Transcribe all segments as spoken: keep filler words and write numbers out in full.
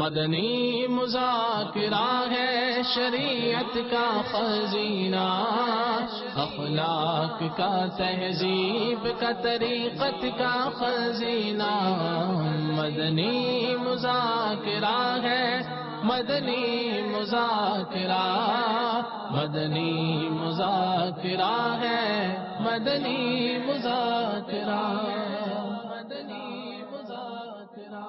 مدنی مذاکرہ ہے شریعت کا خزینہ، اخلاق کا تہذیب کا طریقت کا خزینہ، مدنی مذاکرہ ہے مدنی مذاکرہ، مدنی مذاکرہ ہے مدنی مذاکرہ، مدنی مذاکرہ۔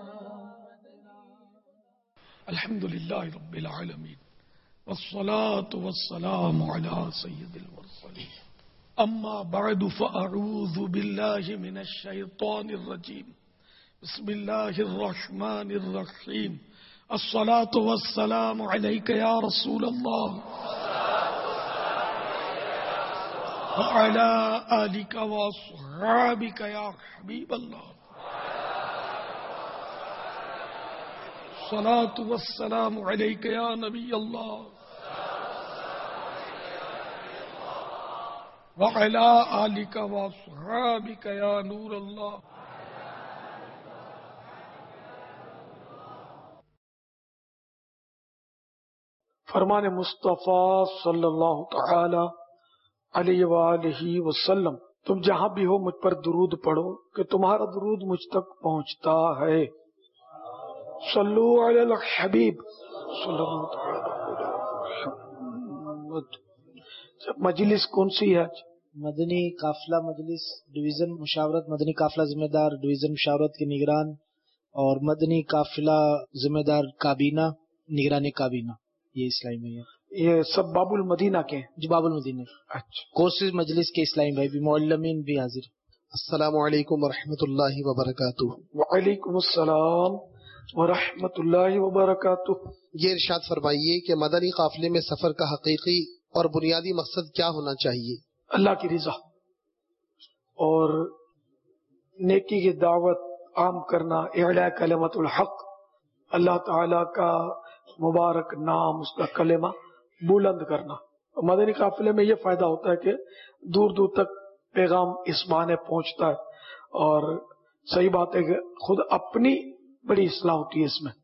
الحمد للہ رب العالمین والصلاة والسلام على سید المرسلین، اما بعد فاعوذ باللہ من الشیطان الرجیم، بسم اللہ الرحمن الرحیم، الصلاة والسلام علیک یا رسول اللہ وعلى آلک واصحابک یا حبیب اللہ، الصلاة والسلام علیک یا نبی اللہ وعلى آلک واصحابک یا نور اللہ۔ فرمان مصطفیٰ صلی اللہ تعالی علیہ وآلہ وسلم، تم جہاں بھی ہو مجھ پر درود پڑھو کہ تمہارا درود مجھ تک پہنچتا ہے۔ صلو علی الحبیب صلی اللہ تعالی علیہ محمد۔ مجلس کون سی ہے؟ مدنی قافلہ مجلس ڈویژن مشاورت، مدنی قافلہ ذمہ دار ڈویژن مشاورت کے نگران، اور مدنی قافلہ ذمہ دار کابینہ نگران کابینہ، یہ اسلامی میں ہے۔ یہ سب باب المدینہ کے ہیں؟ جی باب المدینہ۔ اچھا، کورسز مجلس کے اسلامی بھائی بھی، معلمین بھی حاضر۔ السلام علیکم ورحمۃ اللہ وبرکاتہ۔ وعلیکم السلام ورحمۃ اللہ وبرکاتہ۔ یہ ارشاد فرمائیے کہ مدنی قافلے میں سفر کا حقیقی اور بنیادی مقصد کیا ہونا چاہیے؟ اللہ کی رضا اور نیکی کی دعوت عام کرنا، اعلاء کلمت الحق، اللہ تعالی کا مبارک نام، اس کا کلمہ بلند کرنا۔ مدنی قافلے میں یہ فائدہ ہوتا ہے کہ دور دور تک پیغام اس بہانے پہنچتا ہے، اور صحیح بات ہے کہ خود اپنی بڑی اصلاح ہوتی ہے اس میں،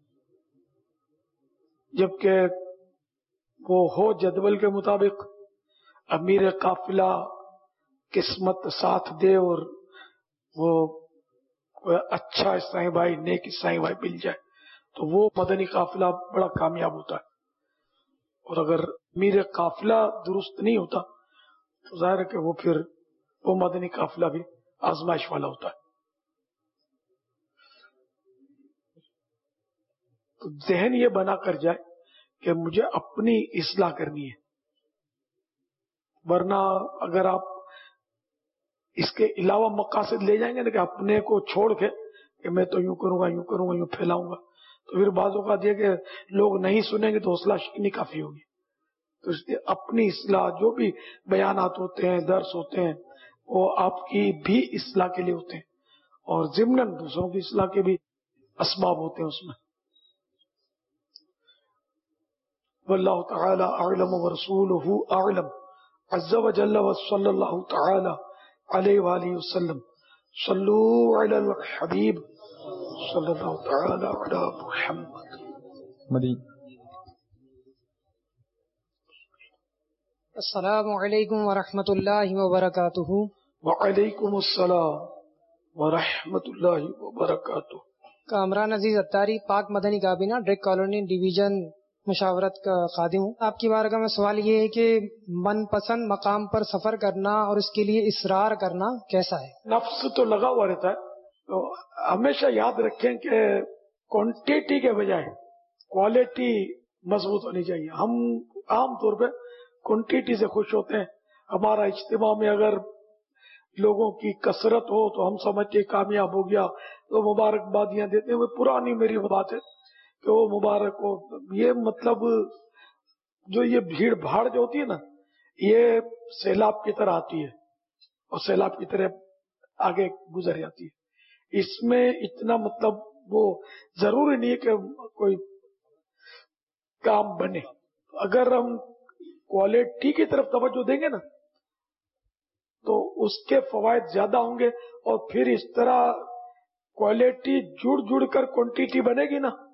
جبکہ وہ ہو جدول کے مطابق، امیر قافلہ قسمت ساتھ دے اور وہ کوئی اچھا اسلامی بھائی، نیک اسلامی بھائی مل جائے تو وہ مدنی قافلہ بڑا کامیاب ہوتا ہے۔ اور اگر امیر قافلہ درست نہیں ہوتا تو ظاہر ہے کہ وہ پھر وہ مدنی قافلہ بھی آزمائش والا ہوتا ہے۔ تو ذہن یہ بنا کر جائے کہ مجھے اپنی اصلاح کرنی ہے، ورنہ اگر آپ اس کے علاوہ مقاصد لے جائیں گے نا کہ اپنے کو چھوڑ کے کہ میں تو یوں کروں گا یوں کروں گا یوں پھیلاؤں گا، تو پھر بعض اوقات یہ کہ لوگ نہیں سنیں گے تو حوصلہ شکنی کافی ہوگی۔ تو اس لیے اپنی اصلاح، جو بھی بیانات ہوتے ہیں، درس ہوتے ہیں، وہ آپ کی بھی اصلاح کے لیے ہوتے ہیں، اور ضمناً دوسروں کی اصلاح کے بھی اسباب ہوتے ہیں اس میں۔ واللہ تعالی اعلم ورسولہ اعلم عز وجل وصلی اللہ تعالی علیہ وآلہ وسلم۔ صلو علی الحبیب صلی اللہ تعالی علی محمد۔ السلام علیکم ورحمۃ اللہ وبرکاتہ۔ وعلیکم السلام ورحمۃ اللہ وبرکاتہ۔ کامران عزیز اتاری، پاک مدنی کابینہ، ڈریک کالونی ڈویژن مشاورت کا خادم ہوں۔ آپ کی بارگاہ میں سوال یہ ہے کہ من پسند مقام پر سفر کرنا اور اس کے لیے اصرار کرنا کیسا ہے؟ نفس تو لگا ہوا رہتا ہے، تو ہمیشہ یاد رکھیں کہ کوانٹیٹی کے بجائے کوالٹی مضبوط ہونی چاہیے۔ ہم عام طور پہ کوانٹیٹی سے خوش ہوتے ہیں۔ ہمارا اجتماع میں اگر لوگوں کی کثرت ہو تو ہم سمجھتے کامیاب ہو گیا، تو مبارکبادیاں دیتے ہیں۔ وہ پرانی میری بات ہے کہ وہ مبارک ہو، یہ مطلب جو یہ بھیڑ بھاڑ جو ہوتی ہے نا، یہ سیلاب کی طرح آتی ہے اور سیلاب کی طرح آگے گزر جاتی ہے۔ اس میں اتنا مطلب وہ ضروری نہیں ہے کہ کوئی کام بنے۔ اگر ہم کوالٹی کی طرف توجہ دیں گے نا تو اس کے فوائد زیادہ ہوں گے، اور پھر اس طرح کوالٹی جڑ جڑ کر کوانٹیٹی بنے گی نا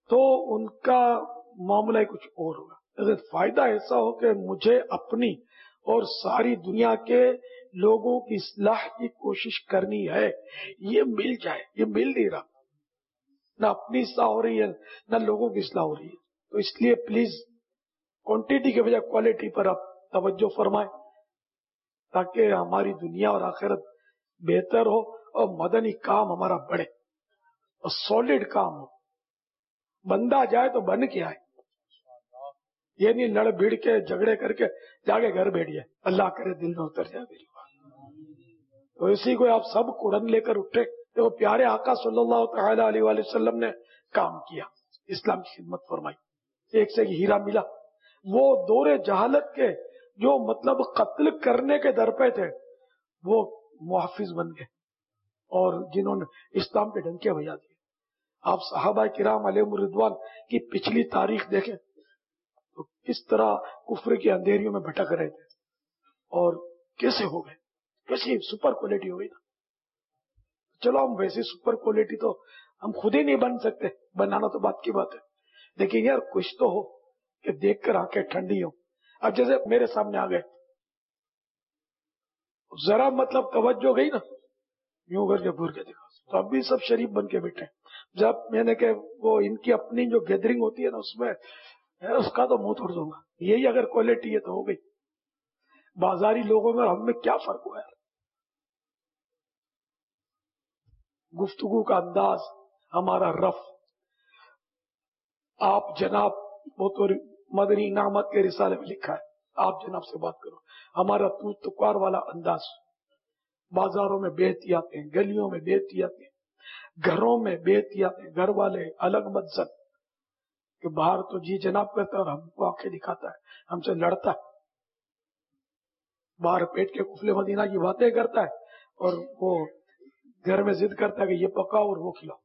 تو ان کا معاملہ ہی کچھ اور ہوگا. اگر فائدہ ایسا ہو کہ مجھے اپنی اور ساری دنیا کے لوگوں کی اصلاح کی کوشش کرنی ہے، یہ مل جائے، یہ مل نہیں رہا. نہ اپنی اصلاح ہو رہی ہے نہ لوگوں کی اصلاح ہو رہی ہے. تو اس لیے پلیز کوانٹٹی کے بجائے کوالٹی پر آپ توجہ فرمائیں تاکہ ہماری دنیا اور آخرت بہتر ہو اور مدنی کام ہمارا بڑھے اور سالڈ کام ہو. بندہ جائے تو بن کے آئے، یہ نہیں لڑ بھیڑ کے جھگڑے کر کے جا کے گھر بیٹھ جائے. اللہ کرے دل میں اتر جائے میری بات. تو اسی کو آپ سب کڑن لے کر اٹھے. دیکھو پیارے آقا صلی اللہ تعالی علیہ وآلہ وسلم نے کام کیا، اسلام کی خدمت فرمائی، ایک سے ایک ہیرا ملا. وہ دور جہالت کے جو مطلب قتل کرنے کے در پہ تھے وہ محافظ بن گئے اور جنہوں نے اسلام کے ڈنکے بجا دیے. آپ صحابہ کرام علیہم الرضوان کی پچھلی تاریخ دیکھیں تو کس طرح کفر کی اندھیریوں میں بھٹک رہے تھے اور کیسے ہو گئے، کیسی سپر کوالٹی ہو گئی نا. چلو ہم ویسی سپر کوالٹی تو ہم خود ہی نہیں بن سکتے، بنانا تو بات کی بات ہے، لیکن یار کچھ تو ہو کہ دیکھ کر آنکھیں ٹھنڈی ہو. اب جیسے میرے سامنے آ گئے ذرا مطلب توجہ گئی نا، یوں کر کے بھور کے دیکھا تو اب بھی سب شریف بن کے بیٹھے. جب میں نے کہ وہ ان کی اپنی جو گیدرنگ ہوتی ہے نا اس میں اس کا تو منہ توڑ دوں گا. یہی اگر کوالٹی ہے تو ہو گئی. بازاری لوگوں میں اور ہم میں کیا فرق ہوا ہے؟ گفتگو کا انداز، ہمارا رف. آپ جناب، وہ تو مدنی انعامات کے رسالے میں لکھا ہے آپ جناب سے بات کرو. ہمارا تو تکار والا انداز، بازاروں میں بے احتیاط ہیں، گلیوں میں بے احتیاط ہیں، گھروں میں بے احتیاط ہیں، گھر والے الگ مت کہ باہر تو جی جناب کہتا ہے اور ہم کو آنکھیں دکھاتا ہے، ہم سے لڑتا ہے، باہر پیٹ کے کفلے مدینہ کی باتیں کرتا ہے اور وہ گھر میں ضد کرتا ہے کہ یہ پکاؤ اور وہ کھلاؤ.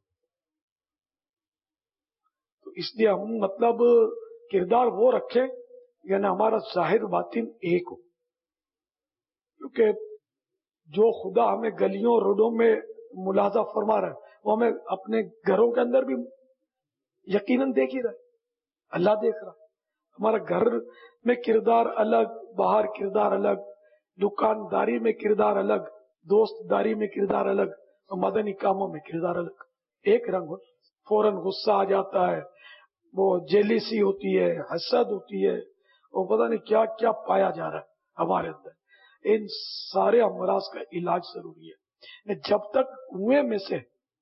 تو اس لیے ہم مطلب کردار وہ رکھیں یعنی ہمارا ظاہر باطن ایک ہو، کیونکہ جو خدا ہمیں گلیوں روڈوں میں ملاحظہ فرما رہا ہے وہ ہمیں اپنے گھروں کے اندر بھی یقیناً دیکھ ہی رہا ہے. اللہ دیکھ رہا ہے. ہمارا گھر میں کردار الگ، باہر کردار الگ، دکانداری میں کردار الگ، دوست داری میں کردار الگ، اور مدنی کاموں میں کردار الگ. ایک رنگ ہو فوراً غصہ آ جاتا ہے، وہ جیلیسی ہوتی ہے، حسد ہوتی ہے، وہ پتہ نہیں کیا کیا پایا جا رہا ہے ہمارے اندر. ان سارے امراض کا علاج ضروری ہے. جب تک کنویں میں سے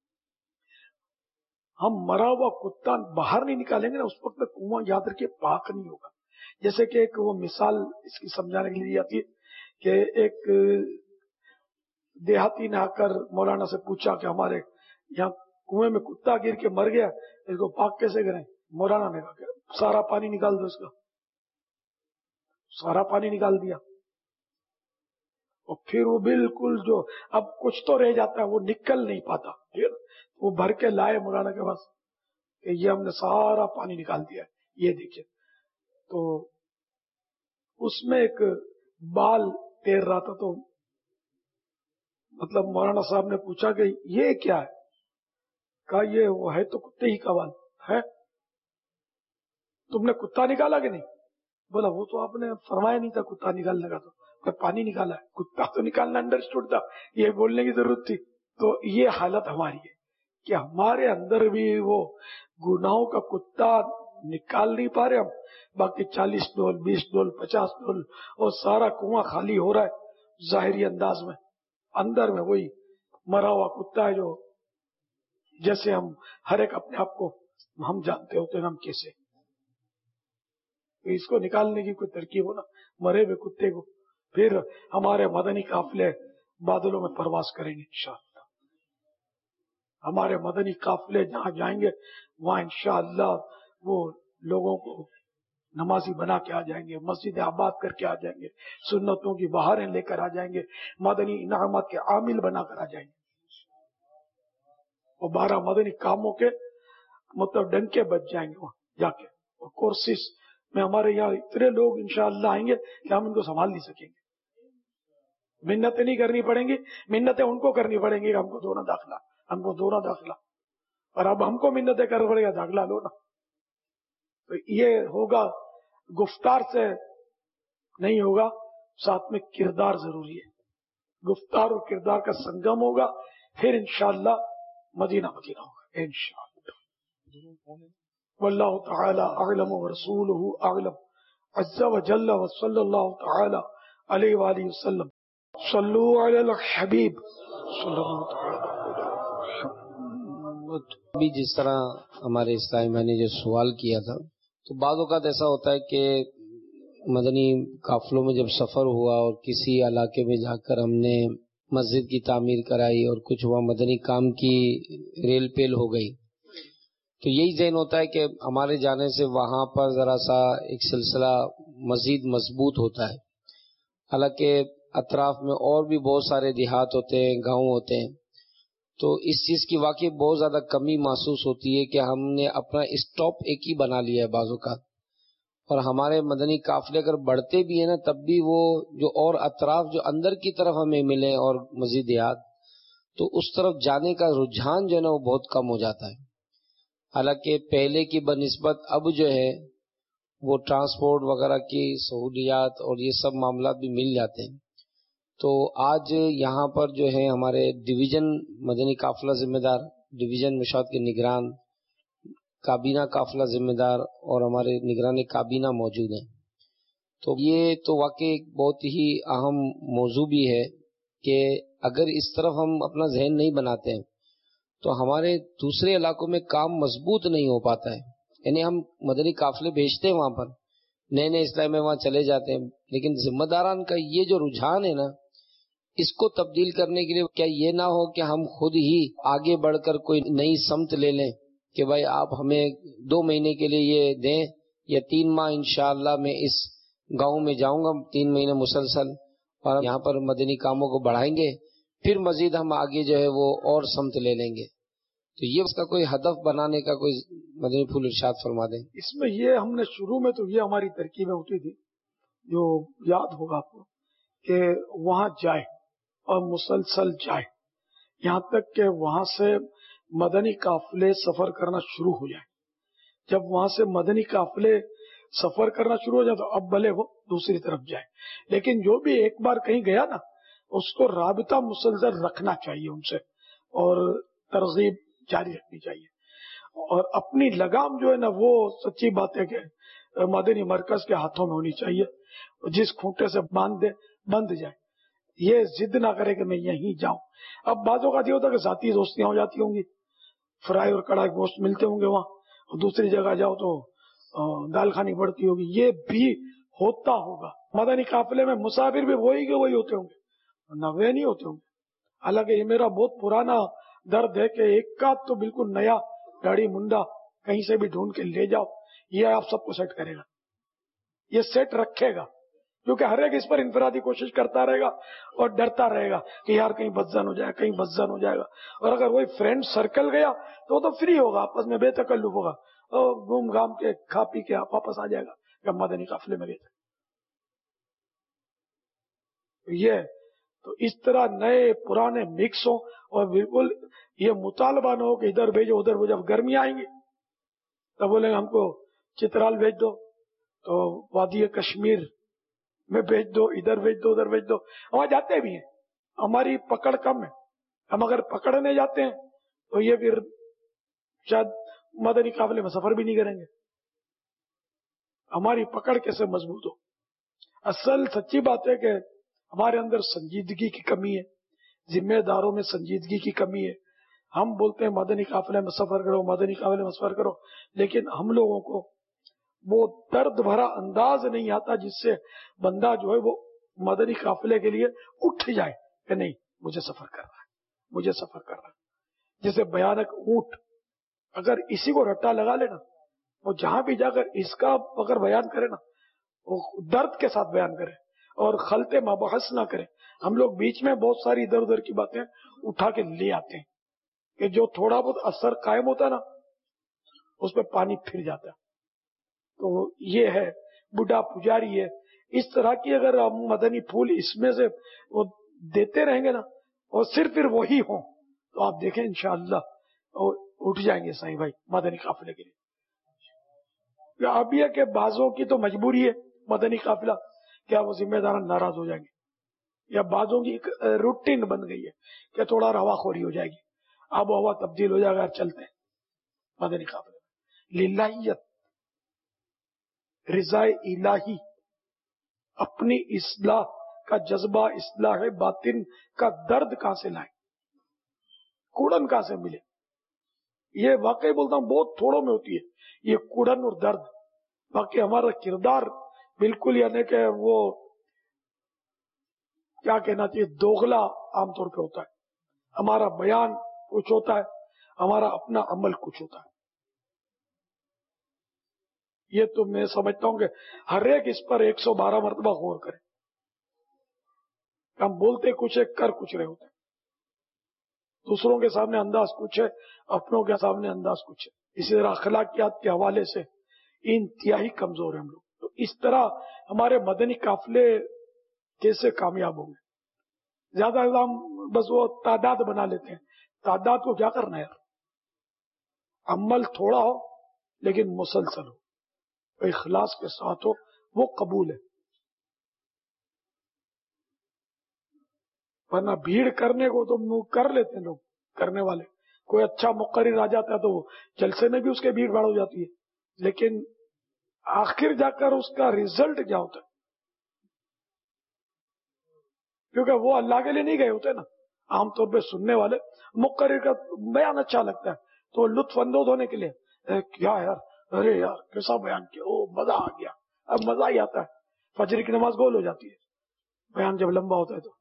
ہم مرا ہوا کتا باہر نہیں نکالیں گے نا اس وقت تک کنواں یاد رکھیے پاک نہیں ہوگا. جیسے کہ ایک وہ مثال اس کی سمجھانے کے لیے آتی ہے کہ ایک دیہاتی نے آ کر مولانا سے پوچھا کہ ہمارے یہاں کنویں میں کتا گر کے مر گیا، اس کو پاک کیسے کریں؟ مولانا نے کہا کہ سارا پانی نکال دو اس کا. سارا پانی نکال دیا اور پھر وہ بالکل جو اب کچھ تو رہ جاتا ہے وہ نکل نہیں پاتا، وہ بھر کے لائے مولانا کے پاس کہ یہ ہم نے سارا پانی نکال دیا ہے، یہ دیکھیے. تو اس میں ایک بال تیر رہا تھا تو مطلب مولانا صاحب نے پوچھا کہ یہ کیا ہے؟ کہا یہ وہ ہے تو کتے ہی کا بال ہے. تم نے کتا نکالا کہ نہیں؟ بولا وہ تو آپ نے فرمایا نہیں تھا کتا نکالنے کا، تو پانی نکالا ہے. کتا تو نکالنا انڈرسٹوڈ تھا، یہ بولنے کی ضرورت تھی. تو یہ حالت ہماری ہے کہ ہمارے اندر بھی وہ گناہوں کا کتا نکال نہیں پا رہے ہم. باقی چالیس ڈول، بیس ڈول، پچاس ڈول اور سارا کنواں خالی ہو رہا ہے ظاہری انداز میں. اندر میں وہی مرا ہوا کتا ہے جو جیسے ہم ہر ایک اپنے آپ کو ہم جانتے ہوتے ہیں ہم کیسے. اس کو نکالنے کی کوئی ترکیب ہو نا مرے ہوئے کتے کو. پھر ہمارے مدنی قافلے بادلوں میں پرواز کریں گے انشاءاللہ. ہمارے مدنی قافلے جہاں جائیں گے وہاں انشاءاللہ وہ لوگوں کو نمازی بنا کے آ جائیں گے، مسجد آباد کر کے آ جائیں گے، سنتوں کی بہاریں لے کر آ جائیں گے، مدنی انعامات کے عامل بنا کر آ جائیں گے. اور بارہ مدنی کاموں کے مطلب ڈنکے بچ جائیں گے وہاں جا کے. اور کورسز میں ہمارے یہاں اتنے لوگ انشاءاللہ آئیں گے کہ ہم ان کو سنبھال نہیں سکیں گے. منتیں نہیں کرنی پڑیں گی، منتیں ان کو کرنی پڑیں گی کہ ہم کو دو نا داخلہ، ہم کو دو نا داخلہ. اور اب ہم کو منتیں کرنا پڑے گا داخلہ لو نا. تو یہ ہوگا، گفتار سے نہیں ہوگا، ساتھ میں کردار ضروری ہے. گفتار اور کردار کا سنگم ہوگا، پھر انشاءاللہ مدینہ مدینہ ہوگا انشاءاللہ. واللہ تعالی اعلم ورسولہ اعلم عز وجل وصلی اللہ تعالی علیہ وآلہ وسلم. صلو علی الحبیب صلی اللہ تعالی علیہ محمد. ابھی جس طرح ہمارے اسلامی بھائی نے جو سوال کیا تھا، تو بعض اوقات ایسا ہوتا ہے کہ مدنی قافلوں میں جب سفر ہوا اور کسی علاقے میں جا کر ہم نے مسجد کی تعمیر کرائی اور کچھ وہاں مدنی کام کی ریل پیل ہو گئی، تو یہی ذہن ہوتا ہے کہ ہمارے جانے سے وہاں پر ذرا سا ایک سلسلہ مزید مضبوط ہوتا ہے. حالانکہ اطراف میں اور بھی بہت سارے دیہات ہوتے ہیں، گاؤں ہوتے ہیں، تو اس چیز کی واقعی بہت زیادہ کمی محسوس ہوتی ہے کہ ہم نے اپنا اسٹاپ ایک ہی بنا لیا ہے بعض اوقات. اور ہمارے مدنی قافلے اگر بڑھتے بھی ہیں نا، تب بھی وہ جو اور اطراف جو اندر کی طرف ہمیں ملیں اور مزید دیہات، تو اس طرف جانے کا رجحان جو ہے نا وہ بہت کم ہو جاتا ہے. حالانکہ پہلے کی بنسبت اب جو ہے وہ ٹرانسپورٹ وغیرہ کی سہولیات اور یہ سب معاملات بھی مل جاتے ہیں. تو آج یہاں پر جو ہے ہمارے ڈویژن مدنی قافلہ ذمہ دار، ڈویژن مشاورت کے نگران، کابینہ قافلہ ذمہ دار اور ہمارے نگران کابینہ موجود ہیں. تو یہ تو واقعی ایک بہت ہی اہم موضوع بھی ہے کہ اگر اس طرف ہم اپنا ذہن نہیں بناتے ہیں تو ہمارے دوسرے علاقوں میں کام مضبوط نہیں ہو پاتا ہے. یعنی ہم مدنی قافلے بھیجتے ہیں وہاں پر، نئے نئے اسلام میں وہاں چلے جاتے ہیں، لیکن ذمہ داران کا یہ جو رجحان ہے نا، اس کو تبدیل کرنے کے لیے کیا یہ نہ ہو کہ ہم خود ہی آگے بڑھ کر کوئی نئی سمت لے لیں کہ بھائی آپ ہمیں دو مہینے کے لیے یہ دیں یا تین ماہ انشاءاللہ میں اس گاؤں میں جاؤں گا تین مہینے مسلسل اور یہاں پر مدنی کاموں کو بڑھائیں گے، پھر مزید ہم آگے جو ہے وہ اور سمت لے لیں گے. تو یہ اس کا کوئی ہدف بنانے کا کوئی مدنی پھول ارشاد فرما دیں. اس میں یہ ہم نے شروع میں تو یہ ہماری ترکیبیں ہوتی تھی، جو یاد ہوگا آپ کو، کہ وہاں جائے اور مسلسل جائے یہاں تک کہ وہاں سے مدنی قافلے سفر کرنا شروع ہو جائے. جب وہاں سے مدنی قافلے سفر کرنا شروع ہو جائے تو اب بھلے وہ دوسری طرف جائے، لیکن جو بھی ایک بار کہیں گیا نا اس کو رابطہ مسلسل رکھنا چاہیے ان سے، اور ترغیب جاری رکھنی چاہیے. اور اپنی لگام جو ہے نا وہ سچی بات ہے کہ مدنی مرکز کے ہاتھوں میں ہونی چاہیے. جس کھوٹے سے باندھ دے بند جائے، یہ ضد نہ کرے کہ میں یہیں جاؤں. اب بعض اوقات یہ ہوتا ہے کہ ذاتی دوستیاں ہو جاتی ہوں گی، فرائی اور کڑھائی گوشت ملتے ہوں گے وہاں، اور دوسری جگہ جاؤ تو دال کھانی پڑتی ہوگی. یہ بھی ہوتا ہوگا. مدنی قافلے میں مسافر بھی وہی کے وہی ہوتے ہوں گے، نوے نہیں ہوتے ہوں گے. حالانکہ یہ میرا بہت پرانا درد ہے کہ ایک کا تو بالکل نیا گاڑی منڈا کہیں سے بھی ڈھونڈ کے لے جاؤ، یہ آپ سب کو سیٹ کرے گا، یہ سیٹ رکھے گا، کیونکہ ہر ایک اس پر انفرادی کوشش کرتا رہے گا اور ڈرتا رہے گا کہ یار کہیں بدزن ہو جائے کہیں بدزن ہو جائے گا. اور اگر وہی فرینڈ سرکل گیا تو وہ تو فری ہوگا، آپس میں بے تکلف ہوگا اور گھوم گھام کے کھا پی کے آپ واپس آ جائے گا کہ ہم مدنی قافلے میں گئے تھے. یہ تو اس طرح نئے پرانے مکس ہوں اور بالکل یہ مطالبہ نہ ہو کہ ادھر بھیجو ادھر بھیجو. جب گرمی آئیں گی تب بولیں گے ہم کو چترال بھیج دو، تو وادی کشمیر میں بھیج دو، ادھر بھیج دو ادھر بھیج دو. وہاں جاتے بھی ہیں، ہماری پکڑ کم ہے. ہم اگر پکڑنے جاتے ہیں تو یہ پھر شاید مدنی قافلے میں سفر بھی نہیں کریں گے. ہماری پکڑ کیسے مضبوط ہو؟ اصل سچی بات ہے کہ ہمارے اندر سنجیدگی کی کمی ہے، ذمہ داروں میں سنجیدگی کی کمی ہے. ہم بولتے ہیں مدنی قافلے میں سفر کرو مدنی قافلے میں سفر کرو، لیکن ہم لوگوں کو وہ درد بھرا انداز نہیں آتا جس سے بندہ جو ہے وہ مدنی قافلے کے لیے اٹھ جائے کہ نہیں مجھے سفر کرنا ہے مجھے سفر کرنا ہے. جیسے بھیانک اونٹ، اگر اسی کو رٹا لگا لے نا، وہ جہاں بھی جا کر اس کا اگر بیان کرے نا وہ درد کے ساتھ بیان کرے اور خلط مباحث نہ کرے. ہم لوگ بیچ میں بہت ساری ادھر ادھر کی باتیں اٹھا کے لے آتے ہیں کہ جو تھوڑا بہت اثر قائم ہوتا ہے نا اس پہ پانی پھر جاتا ہے. تو یہ ہے بڈھا پجاری ہے. اس طرح کی اگر ہم مدنی پھول اس میں سے وہ دیتے رہیں گے نا اور صرف پھر وہی ہوں تو آپ دیکھیں انشاءاللہ اٹھ جائیں گے صحیح بھائی مدنی قافلے کے لیے. یا اب یہ کہ بعضوں کی تو مجبوری ہے مدنی قافلہ، کیا وہ ذمہ داران ناراض ہو جائیں گے، یا بعضوں کی ایک روٹین بن گئی ہے کہ تھوڑا روا خوری ہو جائے گی، آب و ہوا تبدیل ہو جائے گا، چلتے ہیں مدنی قافلے للہیت، رضا الہی، اپنی اصلاح کا جذبہ، اصلاح باطن کا درد کہاں سے لائیں، کوڑن کہاں سے ملے؟ یہ واقعی بولتا ہوں بہت تھوڑوں میں ہوتی ہے یہ کوڑن اور درد. باقی ہمارا کردار بالکل یعنی کہ وہ کیا کہنا چاہیے دوغلا عام طور پہ ہوتا ہے. ہمارا بیان کچھ ہوتا ہے، ہمارا اپنا عمل کچھ ہوتا ہے. یہ تو میں سمجھتا ہوں کہ ہر ایک اس پر ایک سو بارہ مرتبہ غور کرے. ہم بولتے کچھ ہے، کر کچھ رہے ہوتے ہیں. دوسروں کے سامنے انداز کچھ ہے، اپنوں کے سامنے انداز کچھ ہے. اسی طرح اخلاقیات کے حوالے سے انتہائی کمزور ہیں ہم لوگ. تو اس طرح ہمارے مدنی قافلے کیسے کامیاب ہوں گے؟ زیادہ ہم بس وہ تعداد بنا لیتے ہیں. تعداد کو کیا کرنا ہے یار؟ عمل تھوڑا ہو لیکن مسلسل ہو، اخلاص کے ساتھ ہو، وہ قبول ہے. ورنہ بھیڑ کرنے کو تو کر لیتے ہیں لوگ کرنے والے. کوئی اچھا مقرر آ جاتا ہے تو جلسے میں بھی اس کے بھیڑ بھاڑ ہو جاتی ہے، لیکن آخر جا کر اس کا ریزلٹ کیا ہوتا ہے؟ کیونکہ وہ اللہ کے لیے نہیں گئے ہوتے نا. عام طور پہ سننے والے مقرر کا بیان اچھا لگتا ہے تو لطف اندوز ہونے کے لیے کیا یار، ارے یار کیسا بیان کیا، او مزہ آ گیا. اب مزہ ہی آتا ہے. فجر کی نماز گول ہو جاتی ہے بیان جب لمبا ہوتا ہے تو.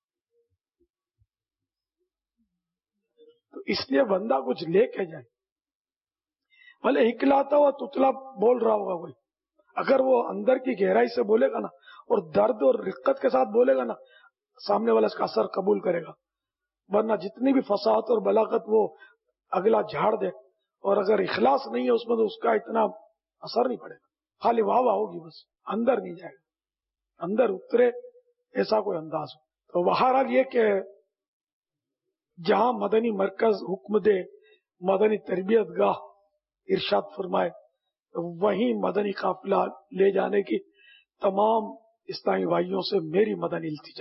تو اس لیے بندہ کچھ لے کے جائے. بھلے ہکلاتا ہوا تتلا بول رہا ہوگا کوئی، اگر وہ اندر کی گہرائی سے بولے گا نا اور درد اور رقت کے ساتھ بولے گا نا، سامنے والا اس کا اثر قبول کرے گا. ورنہ جتنی بھی فصاحت اور بلاغت وہ اگلا جھاڑ دے اور اگر اخلاص نہیں ہے اس میں تو اس کا اتنا اثر نہیں پڑے گا. خالی واہ واہ ہوگی بس، اندر نہیں جائے گا. اندر اترے ایسا کوئی انداز ہو. تو بہرحال یہ کہ جہاں مدنی مرکز حکم دے، مدنی تربیت گاہ ارشاد فرمائے، وہیں مدنی قافلہ لے جانے کی تمام اسلامی بھائیوں سے میری مدنی التجا.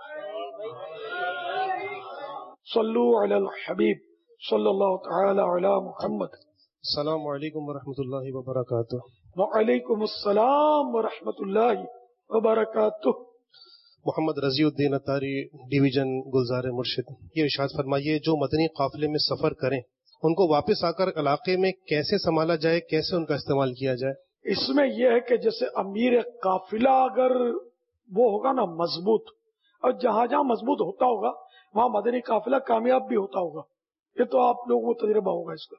صلو علی الحبیب صلی اللہ تعالی علی محمد. السلام علیکم ورحمۃ اللہ وبرکاتہ. وعلیکم السلام ورحمۃ اللہ وبرکاتہ. محمد رضی الدین اتاری، ڈویژن گلزار مرشد. یہ ارشاد فرمائیے جو مدنی قافلے میں سفر کریں ان کو واپس آ کر علاقے میں کیسے سنبھالا جائے، کیسے ان کا استعمال کیا جائے؟ اس میں یہ ہے کہ جیسے امیر قافلہ اگر وہ ہوگا نا مضبوط، اور جہاں جہاں مضبوط ہوتا ہوگا وہاں مدنی قافلہ کامیاب بھی ہوتا ہوگا. یہ تو آپ لوگوں کو تجربہ ہوگا اس کا.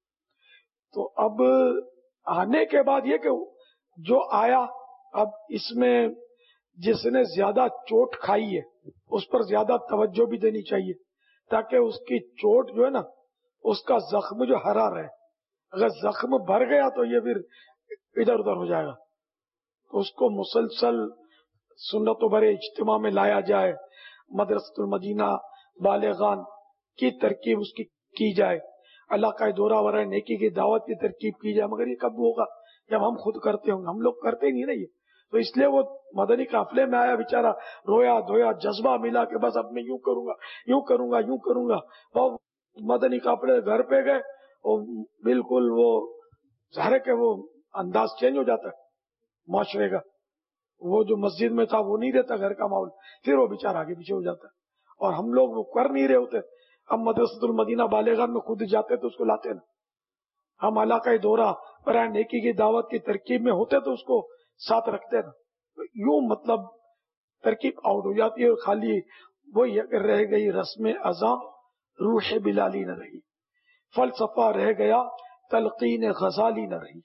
تو اب آنے کے بعد یہ کہ جو آیا، اب اس میں جس نے زیادہ چوٹ کھائی ہے اس پر زیادہ توجہ بھی دینی چاہیے تاکہ اس کی چوٹ جو ہے نا اس کا زخم جو ہرا رہے. اگر زخم بھر گیا تو یہ پھر ادھر ادھر ہو جائے گا. تو اس کو مسلسل سنت و برے اجتماع میں لایا جائے، مدرسۃ المدینہ بالغان کی ترکیب اس کی کی جائے، علاقہ دورہ ورائے نیکی کی دعوت کی ترکیب کی جائے. مگر یہ کب ہوگا؟ جب ہم خود کرتے ہوں گے. ہم لوگ کرتے ہی نہیں رہیے. تو اس لیے وہ مدنی قافلے میں آیا بیچارہ، رویا دھویا، جذبہ ملا کہ بس اب میں یوں کروں گا یوں کروں گا یوں کروں گا. اور مدنی قافلے گھر پہ گئے اور بالکل وہ ظاہر ہے کہ وہ انداز چینج ہو جاتا ہے معاشرے کا. وہ جو مسجد میں تھا وہ نہیں رہتا گھر کا ماحول، پھر وہ بیچارہ آگے پیچھے ہو جاتا ہے. اور ہم لوگ وہ کر نہیں رہے ہوتے. ہم مدرسۃ المدینہ بالغان میں خود جاتے تو اس کو لاتے نا. ہم علاقہ دورہ برائے نیکی کی دعوت کی ترکیب میں ہوتے تو اس کو ساتھ رکھتے نا. یوں مطلب ترکیب آؤٹ ہو جاتی ہے اور خالی وہی رہ گئی رسم ازاں، روح بلالی نہ رہی، فلسفہ رہ گیا، تلقین غزالی نہ رہی.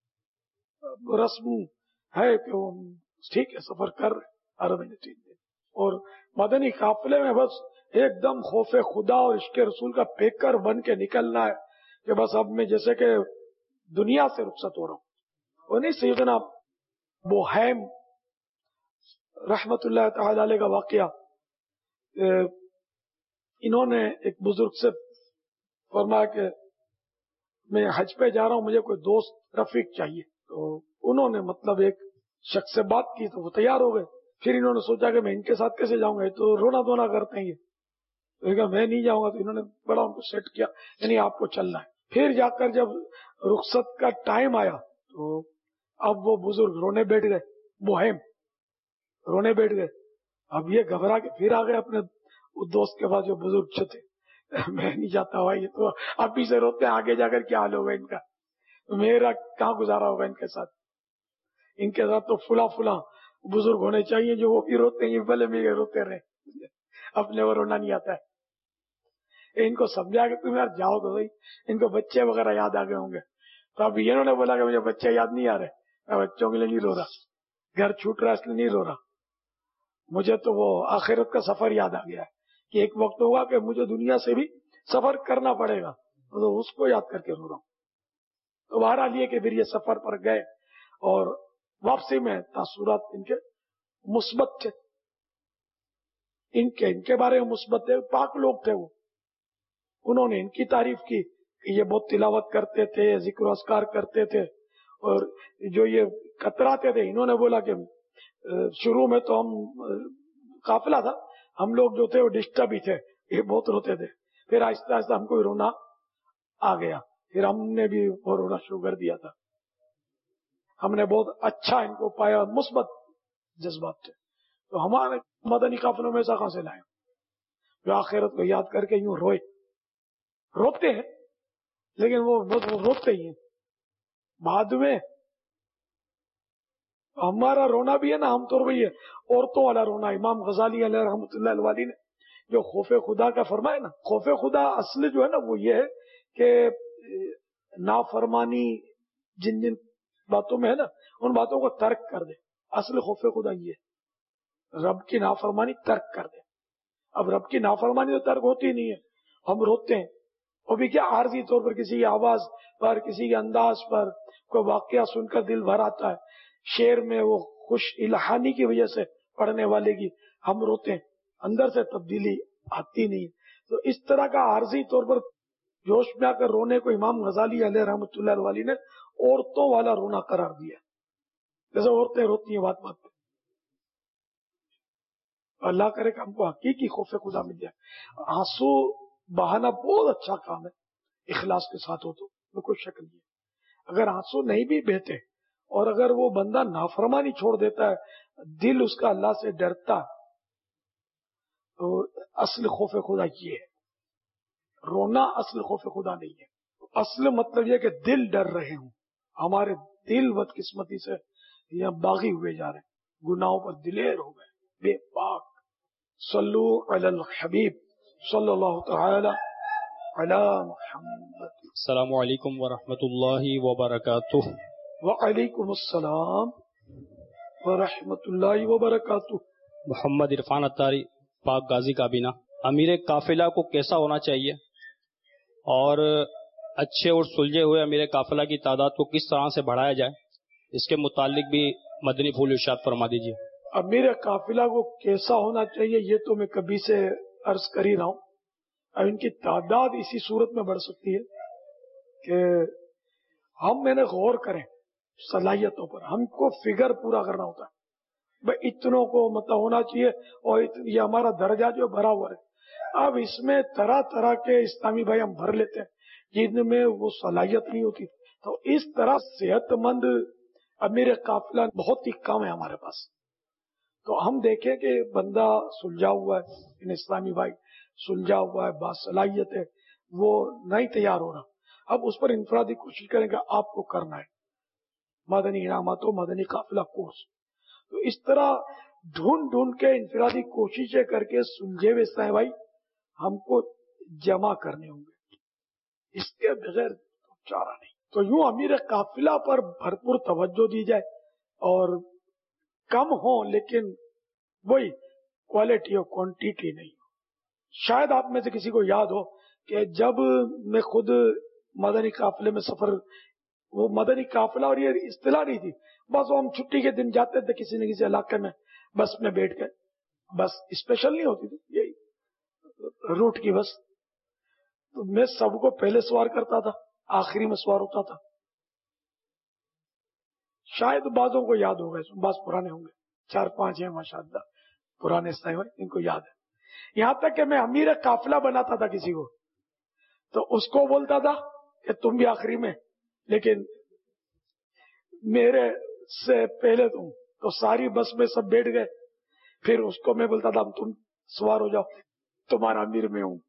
رسم ہے کہ وہ ٹھیک ہے سفر کر رہے ہر مہینے تین دن، اور مدنی قافلے میں بس ایک دم خوف خدا اور عشق رسول کا پیکر بن کے نکلنا ہے کہ بس اب میں جیسے کہ دنیا سے رخصت ہو رہا ہوں. وہ نہیں سیدنا بوہیم رحمت اللہ تعالی علیہ کا واقعہ، انہوں نے ایک بزرگ سے فرمایا کہ میں حج پہ جا رہا ہوں، مجھے کوئی دوست رفیق چاہیے. تو انہوں نے مطلب ایک شخص سے بات کی تو وہ تیار ہو گئے. پھر انہوں نے سوچا کہ میں ان کے ساتھ کیسے جاؤں گا, تو رونا دھونا کرتے ہیں یہ, تو کہا میں نہیں جاؤں گا. تو انہوں نے بڑا ان کو سیٹ کیا, یعنی آپ کو چلنا ہے. پھر جا کر جب رخصت کا ٹائم آیا تو اب وہ بزرگ رونے بیٹھ گئے, مہم رونے بیٹھ گئے. اب یہ گھبرا کے پھر آ گئے اپنے دوست کے پاس جو بزرگ تھے, میں نہیں جاتا بھائی, یہ تو ابھی سے روتے ہیں, آگے جا کر کیا حال ہوگا ان کا, میرا کہاں گزارا ہوگا ان کے ساتھ. ان کے ساتھ تو فلاں فلاں بزرگ ہونے چاہیے جو وہ بھی روتے ہیں, پہلے بھی روتے رہے, اپنے وہ رونا نہیں آتا ہے. ان کو سمجھا کہ تم یار جاؤ تو صحیح, ان کو بچے وغیرہ یاد آ گئے ہوں گے. تو اب انہوں نے بولا کہ مجھے بچے یاد نہیں آ رہے, میں بچوں کے لیے نہیں رو رہا, گھر چھوٹ رہا اس لیے نہیں رو رہا, مجھے تو وہ آخرت کا سفر یاد آ گیا ہے کہ ایک وقت ہوگا کہ مجھے دنیا سے بھی سفر کرنا پڑے گا, تو اس کو یاد کر کے رو رہا ہوں. تو بہرحال یہ کہ پھر یہ سفر پر گئے اور واپسی میں تاثرات ان کے مثبت تھے, ان کے ان کے بارے میں مثبت تھے, پاک لوگ تھے وہ. انہوں نے ان کی تعریف کی کہ یہ بہت تلاوت کرتے تھے, ذکر و اذکار کرتے تھے, اور جو یہ کتراتے تھے, انہوں نے بولا کہ شروع میں تو ہم قافلہ تھا, ہم لوگ جو تھے وہ ڈسٹرب ہی تھے, یہ بہت روتے تھے. پھر آہستہ آہستہ ہم کو رونا آ گیا, پھر ہم نے بھی وہ رونا شروع کر دیا تھا. ہم نے بہت اچھا ان کو پایا, مثبت جذبات تھے. تو ہمارے مدنی قافلوں میں ایسا کہاں سے لائے جو آخرت کو یاد کر کے یوں روئے, روتے ہیں لیکن وہ روتے ہی ہیں بعد میں. ہمارا رونا بھی ہے نا, عام طور پہ یہ عورتوں والا رونا. امام غزالی علیہ رحمۃ اللہ علیہ نے جو خوف خدا کا فرمایا نا, خوف خدا اصل جو ہے نا وہ یہ ہے کہ نافرمانی جن جن باتوں میں ہے نا ان باتوں کو ترک کر دے. اصل خوف خدا یہ ہے, رب کی نافرمانی ترک کر دے. اب رب کی نافرمانی تو ترک ہوتی نہیں ہے, ہم روتے ہیں, وہ بھی کیا عارضی طور پر کسی کی آواز پر, کسی کے انداز پر, کوئی واقعہ سن کر دل بھر آتا ہے, شعر میں وہ خوش الہانی کی وجہ سے پڑھنے والے کی ہم روتے ہیں, اندر سے تبدیلی آتی نہیں. تو اس طرح کا عارضی طور پر جوش میں آ کر رونے کو امام غزالی علیہ رحمۃ اللہ علیہ نے عورتوں والا رونا قرار دیا, جیسے عورتیں روتی ہیں بات بات پہ. اللہ کرے کہ ہم کو حقیقی خوف خدا مل جائے. آنسو بہانا بہت اچھا کام ہے, اخلاص کے ساتھ ہو تو کوئی شک نہیں ہے. اگر آنسو نہیں بھی بہتے اور اگر وہ بندہ نافرمانی چھوڑ دیتا ہے, دل اس کا اللہ سے ڈرتا, تو اصل خوف خدا یہ ہے. رونا اصل خوف خدا نہیں ہے. اصل مطلب یہ کہ دل ڈر رہے ہوں. ہمارے دل بدقسمتی سے یہ باغی ہوئے جا رہے ہیں, گناہوں پر دلیر ہو گئے, بے پاک. صلو علی الحبیب صلی اللہ تعالی علی محمد. السلام علیکم ورحمۃ اللہ وبرکاتہ. وعلیکم السلام ورحمۃ اللہ وبرکاتہ. محمد عرفان اتاری, پاک غازی کابینہ. امیر قافلہ کو کیسا ہونا چاہیے, اور اچھے اور سلجھے ہوئے امیر قافلہ کی تعداد کو کس طرح سے بڑھایا جائے, اس کے متعلق بھی مدنی پھول ارشاد فرما دیجیے. امیر قافلہ کو کیسا ہونا چاہیے یہ تو میں کبھی سے عرض کر ہی رہا ہوں. اب ان کی تعداد اسی صورت میں بڑھ سکتی ہے کہ ہم میں نے غور کریں صلاحیتوں پر. ہم کو فگر پورا کرنا ہوتا ہے, بھائی اتنوں کو مطلب ہونا چاہیے, اور یہ ہمارا درجہ جو بھرا ہوا ہے. اب اس میں طرح طرح کے اسلامی بھائی ہم بھر لیتے ہیں جن میں وہ صلاحیت نہیں ہوتی. تو اس طرح صحت مند امیر قافلہ بہت ہی کم ہے ہمارے پاس. تو ہم دیکھیں کہ بندہ سلجھا ہوا ہے, ان اسلامی بھائی سلجھا ہوا ہے, باصلاحیت ہے, وہ نہیں تیار ہو رہا. اب اس پر انفرادی کوشش کریں کہ آپ کو کرنا ہے مدنی انعامات و مدنی قافلہ کورس. تو اس طرح ڈھونڈ ڈھونڈ کے انفرادی کوششیں کر کے سلجھے ہوئے اسلامی بھائی ہم کو جمع کرنے ہوں گے, اس کے بغیر چارہ نہیں. تو یوں امیر قافلہ پر بھرپور توجہ دی جائے, اور کم ہو لیکن وہی کوالٹی اور کوانٹیٹی نہیں ہو. شاید آپ میں سے کسی کو یاد ہو کہ جب میں خود مدنی قافلے میں سفر, وہ مدنی قافلہ اور یہ اصطلاح نہیں تھی, بس وہ ہم چھٹی کے دن جاتے تھے کسی نہ کسی علاقے میں, بس میں بیٹھ گئے, بس اسپیشل نہیں ہوتی تھی, یہی روٹ کی بس. تو میں سب کو پہلے سوار کرتا تھا, آخری میں سوار ہوتا تھا. शायद बाजों को याद होगा, बाज पुराने होंगे, चार पांच हैं माशाअल्लाह पुराने इस्लामी भाई, इनको याद है। यहाँ तक कि मैं अमीर काफिला बनाता था किसी को, तो उसको बोलता था कि तुम भी आखिरी में, लेकिन मेरे से पहले तुम, तो सारी बस में सब बैठ गए, फिर उसको मैं बोलता था तुम सवार हो जाओ, तुम्हारा अमीर में हूं।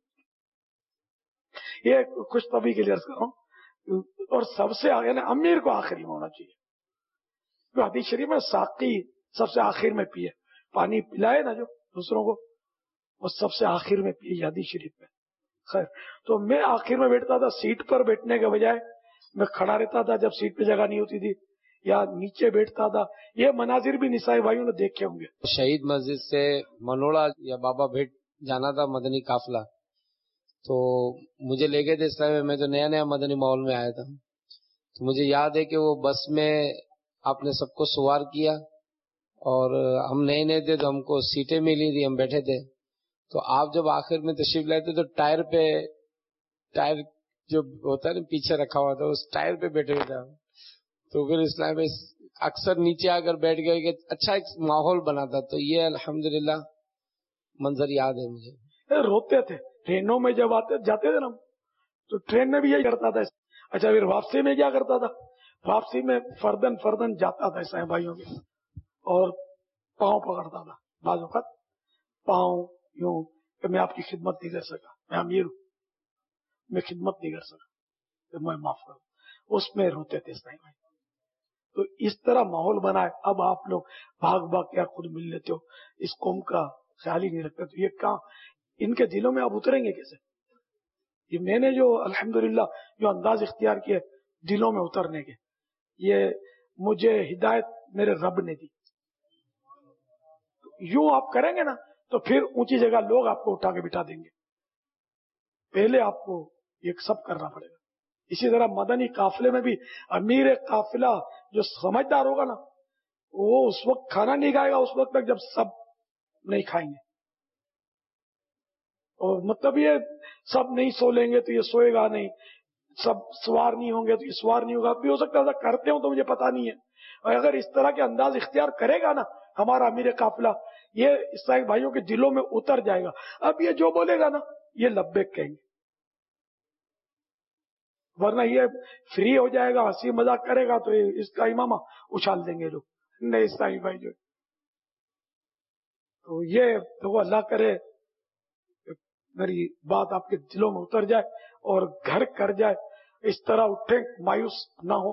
ये खुश तभी के लिए अर्ज कर रहा हूं। और सबसे आगे ना अमीर को आखिरी में होना चाहिए। तो हदीस शरीफ में साकी सबसे आखिर में पिए, पानी पिलाए ना जो दूसरों को, वो सबसे आखिर में पिए हदीस शरीफ में। खैर, तो मैं आखिर में बैठता था, सीट पर बैठने के बजाय मैं खड़ा रहता था जब सीट पे जगह नहीं होती थी, या नीचे बैठता था। ये मनाजिर भी निसाई भाइयों ने देखे होंगे। शहीद मस्जिद से मनोड़ा या बाबा भेट जाना था मदनी काफिला, तो मुझे ले गए थे इस्लाम में, मैं तो नया नया मदनी माहौल में आया था। तो मुझे याद है कि वो बस में आपने सबको सवार किया, और हम नए नए थे तो हमको सीटें मिली थी, हम बैठे थे। तो आप जब आखिर में तशरीफ लाए थे तो टायर पे, टायर जो होता है ना पीछे रखा हुआ था, उस टायर पे बैठे हुए थे। तो फिर इस्लाम में अक्सर नीचे आकर बैठ गए कि अच्छा एक माहौल बना था। तो ये अल्हम्दुलिल्लाह मंजर याद है मुझे। रोते थे ट्रेनों में जब आते जाते थे ना, तो ट्रेन में भी यही करता था। अच्छा, फिर वापसी में क्या करता था, वापसी में फर्दन फर्दन जाता था ईसाई भाइयों के, और पांव पकड़ता था, बाज़ वक़्त पांव यूं कि मैं आपकी खिदमत नहीं कर सका, मैं अमीर हूं, मैं खिदमत नहीं कर सका, तो मैं माफ करूं। उसमें रोते थे ईसाई भाई। तो इस तरह माहौल बनाए। अब आप लोग भाग भाग क्या खुद मिल लेते हो, इस कौम का ख्याल ही नहीं रखते, तो ये कहाँ, इनके दिलों में आप उतरेंगे कैसे? ये मैंने जो अल्हम्दुलिल्लाह जो अंदाज इख्तियार किए दिलों में उतरने के, ये मुझे हिदायत मेरे रब ने दी। तो यूं आप करेंगे ना, तो फिर ऊंची जगह लोग आपको उठा के बिठा देंगे। पहले आपको ये सब करना पड़ेगा। इसी तरह मदनी काफिले में भी अमीर काफिला जो समझदार होगा ना, वो उस वक्त खाना नहीं खाएगा उस वक्त तक जब सब नहीं खाएंगे। और मतलब ये सब नहीं सो लेंगे तो ये सोएगा नहीं, सब सवार नहीं होंगे तो ये सवार नहीं होगा। भी हो सकता है करते हो तो मुझे पता नहीं है। और अगर इस तरह के अंदाज इख्तियार करेगा ना हमारा अमीर काफिला, ये ईसाई भाइयों के दिलों में उतर जाएगा। अब ये जो बोलेगा ना, ये लब्बैक कहेंगे, वरना ये फ्री हो जाएगा, हंसी मजाक करेगा तो इसका इमामा उछाल देंगे लोग, नहीं ईसाई भाई जो। तो ये तो अल्लाह करे मेरी बात आपके दिलों में उतर जाए और घर कर जाए। इस तरह उठे, मायूस ना हो,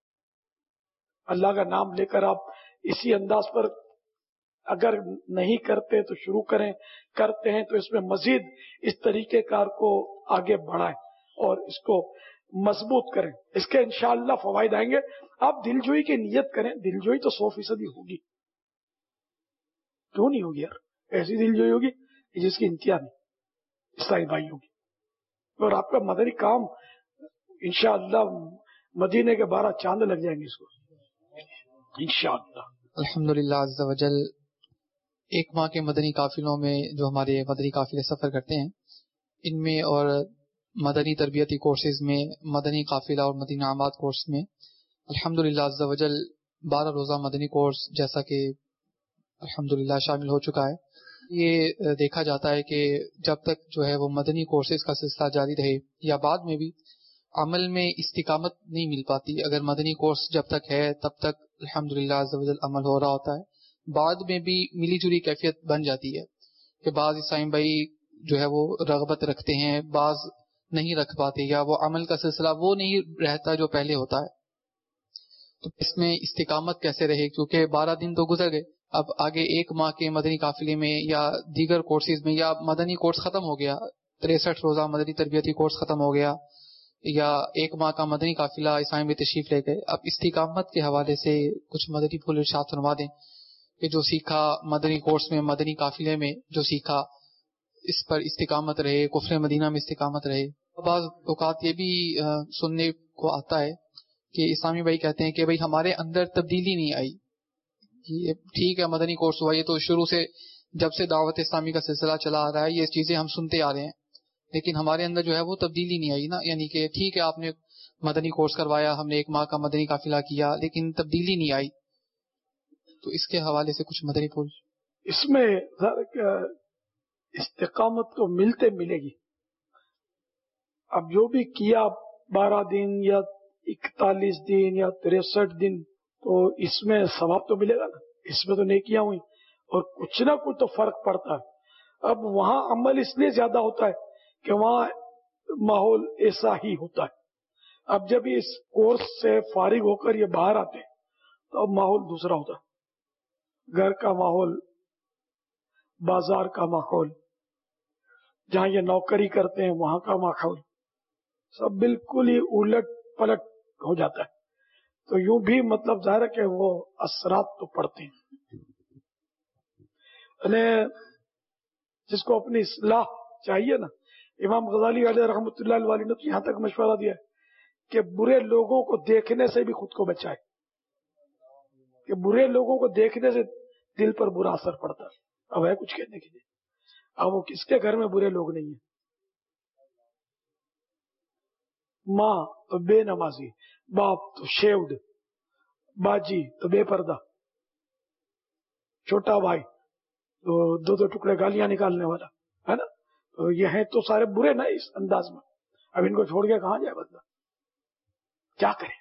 अल्लाह का नाम लेकर आप इसी अंदाज पर अगर नहीं करते तो शुरू करें, करते हैं तो इसमें मजीद इस तरीके कार को आगे बढ़ाएं और इसको मजबूत करें। इसके इंशाअल्लाह फवायद आएंगे। आप दिलजोई की नियत करें, दिलजोई तो सौ फीसदी होगी, क्यों नहीं होगी यार? ऐसी दिलजोई होगी जिसकी इंतहा नहीं ईसाई भाइयों की। और आपका मदनी काम इंशाअल्लाह मदीने के बारह चांद लग जाएंगे इसको इंशाअल्लाह। अल्हम्दुलिल्लाह अज़्ज़ा वजल, एक माह के मदनी काफिलों में जो हमारे मदनी काफिले सफर करते हैं, इनमें और मदनी तरबियती कोर्सेज में, मदनी काफिला और मदनी आमाद कोर्स में अल्हम्दुलिल्लाह अज़्ज़ा वजल बारह रोजा मदनी कोर्स जैसा कि अल्हम्दुलिल्लाह शामिल हो चुका है। ये देखा जाता है कि जब तक जो है वो मदनी कोर्सेज का सिलसिला जारी रहे या बाद में भी अमल में इस्तिकामत नहीं मिल पाती। अगर मदनी कोर्स जब तक है तब तक अल्हम्दुलिल्लाह अज़्ज़ा वजल अमल हो रहा होता है, बाद में भी मिली जुली कैफियत बन जाती है कि बाज ईसाई भाई जो है वो रगबत रखते हैं, बाज नहीं रख पाते, या वो अमल का सिलसिला वो नहीं रहता जो पहले होता है। तो इसमें इस्तिकामत कैसे रहे, क्योंकि बारह दिन तो गुजर गए, अब आगे एक माह के मदनी काफिले में या दीगर कोर्सेज में, या मदनी कोर्स खत्म हो गया, तिरसठ रोजा मदनी तरबियती कोर्स खत्म हो गया, या एक माह का मदनी काफिला ईसाई में तशरीफ ले गए। अब इस्तिकामत के हवाले से कुछ मदनी फूल इरशाद फरमा दें कि जो सीखा मदनी कोर्स में, मदनी काफिले में जो सीखा, इस पर इस्तिकामत रहे, कुफ्र मदीना में इस्तिकामत रहे। बाज़ औक़ात ये भी आ, सुनने को आता है कि इस्लामी भाई कहते हैं कि भाई हमारे अंदर तब्दीली नहीं आई, कि ठीक है मदनी कोर्स हुआ, ये तो शुरू से जब से दावत इस्लामी का सिलसिला चला आ रहा है ये चीजें हम सुनते आ रहे हैं, लेकिन हमारे अंदर जो है वो तब्दीली नहीं आई ना। यानी कि ठीक है आपने مدنی کورس کروایا، ہم نے ایک ماہ کا مدنی قافلہ کیا، لیکن تبدیلی نہیں آئی، تو اس کے حوالے سے کچھ مدنی پھول؟ اس میں استقامت تو ملتے ملے گی. اب جو بھی کیا بارہ دن یا اکتالیس دن یا تریسٹھ دن، تو اس میں ثواب تو ملے گا نا، اس میں تو نیکیاں ہوئی اور کچھ نہ کچھ تو فرق پڑتا ہے. اب وہاں عمل اس لیے زیادہ ہوتا ہے کہ وہاں ماحول ایسا ہی ہوتا ہے. اب جب اس کورس سے فارغ ہو کر یہ باہر آتے ہیں تو اب ماحول دوسرا ہوتا ہے. گھر کا ماحول، بازار کا ماحول، جہاں یہ نوکری کرتے ہیں وہاں کا ماحول، سب بالکل ہی الٹ پلٹ ہو جاتا ہے. تو یوں بھی مطلب ظاہر ہے کہ وہ اثرات تو پڑتے ہیں. جس کو اپنی اصلاح چاہیے نا، امام غزالی علیہ رحمۃ اللہ علیہ نے تو یہاں تک مشورہ دیا ہے کہ برے لوگوں کو دیکھنے سے بھی خود کو بچائے، کہ برے لوگوں کو دیکھنے سے دل پر برا اثر پڑتا ہے. اب ہے کچھ کہنے کے لیے، اب وہ کس کے گھر میں برے لوگ نہیں ہیں؟ ماں تو بے نمازی، باپ تو شیوڈ، باجی تو بے پردہ، چھوٹا بھائی تو دو دو ٹکڑے گالیاں نکالنے والا ہے نا. تو یہ ہیں تو سارے برے نا اس انداز میں. اب ان کو چھوڑ کے کہاں جائے بندہ، کیا کرے؟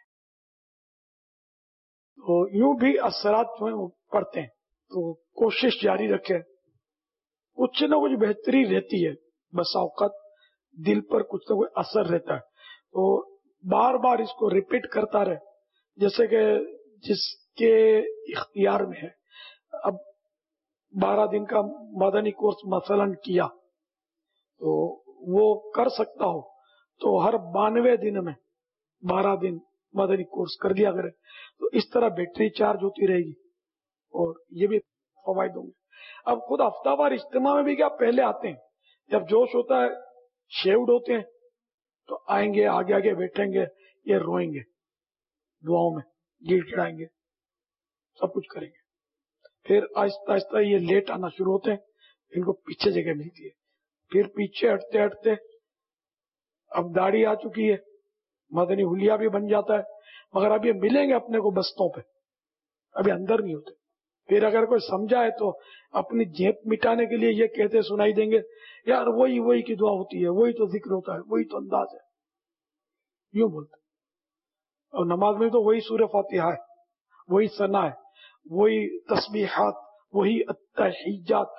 تو یوں بھی اثرات جو ہیں وہ پڑتے ہیں. تو کوشش جاری رکھے، کچھ نہ کچھ بہتری رہتی ہے، بس اوقات دل پر کچھ نہ کچھ اثر رہتا ہے. تو بار بار اس کو ریپیٹ کرتا رہے. جیسے کہ جس کے اختیار میں ہے، اب بارہ دن کا مدنی کورس مثلا کیا تو وہ کر سکتا ہو تو ہر بانوے دن میں بارہ دن مدنی کورس کر دیا کرے. تو اس طرح بیٹری چارج ہوتی رہے گی اور یہ بھی فوائد ہوں گے. اب خود ہفتہ وار اجتماع میں بھی کیا پہلے آتے ہیں، جب جوش ہوتا ہے شیوڈ ہوتے ہیں تو آئیں گے، آگے آگے بیٹھیں گے، یہ روئیں گے، دعاؤں میں گڑ گڑائیں گے، سب کچھ کریں گے. پھر آہستہ آہستہ یہ لیٹ آنا شروع ہوتے ہیں، ان کو پیچھے جگہ ملتی ہے. پھر پیچھے ہٹتے ہٹتے اب داڑھی آ چکی ہے، مدنی حلیہ بھی بن جاتا ہے، مگر اب یہ ملیں گے اپنے کو بستوں پہ، ابھی اندر نہیں ہوتے. پھر اگر کوئی سمجھائے تو اپنی جیب مٹانے کے لیے یہ کہتے سنائی دیں گے، یار وہی وہی کی دعا ہوتی ہے، وہی تو ذکر ہوتا ہے، وہی تو انداز ہے، یوں بولتے. اور نماز میں تو وہی سورہ فاتحہ ہے، وہی ثنا ہے، وہی تسبیحات، وہی التحیات.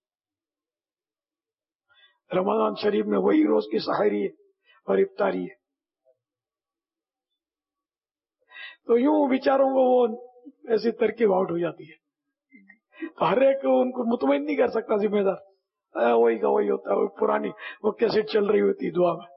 رمضان شریف میں وہی روز کی سحری ہے اور افطاری ہے. تو یوں بیچاروں کو وہ ایسی ترکیب آؤٹ ہو جاتی ہے. تو ہر ایک ان کو مطمئن نہیں کر سکتا ذمہ دار، وہی کا وہی ہوتا ہے، وہی پرانی وہ کیسٹ چل رہی ہوتی دعا میں.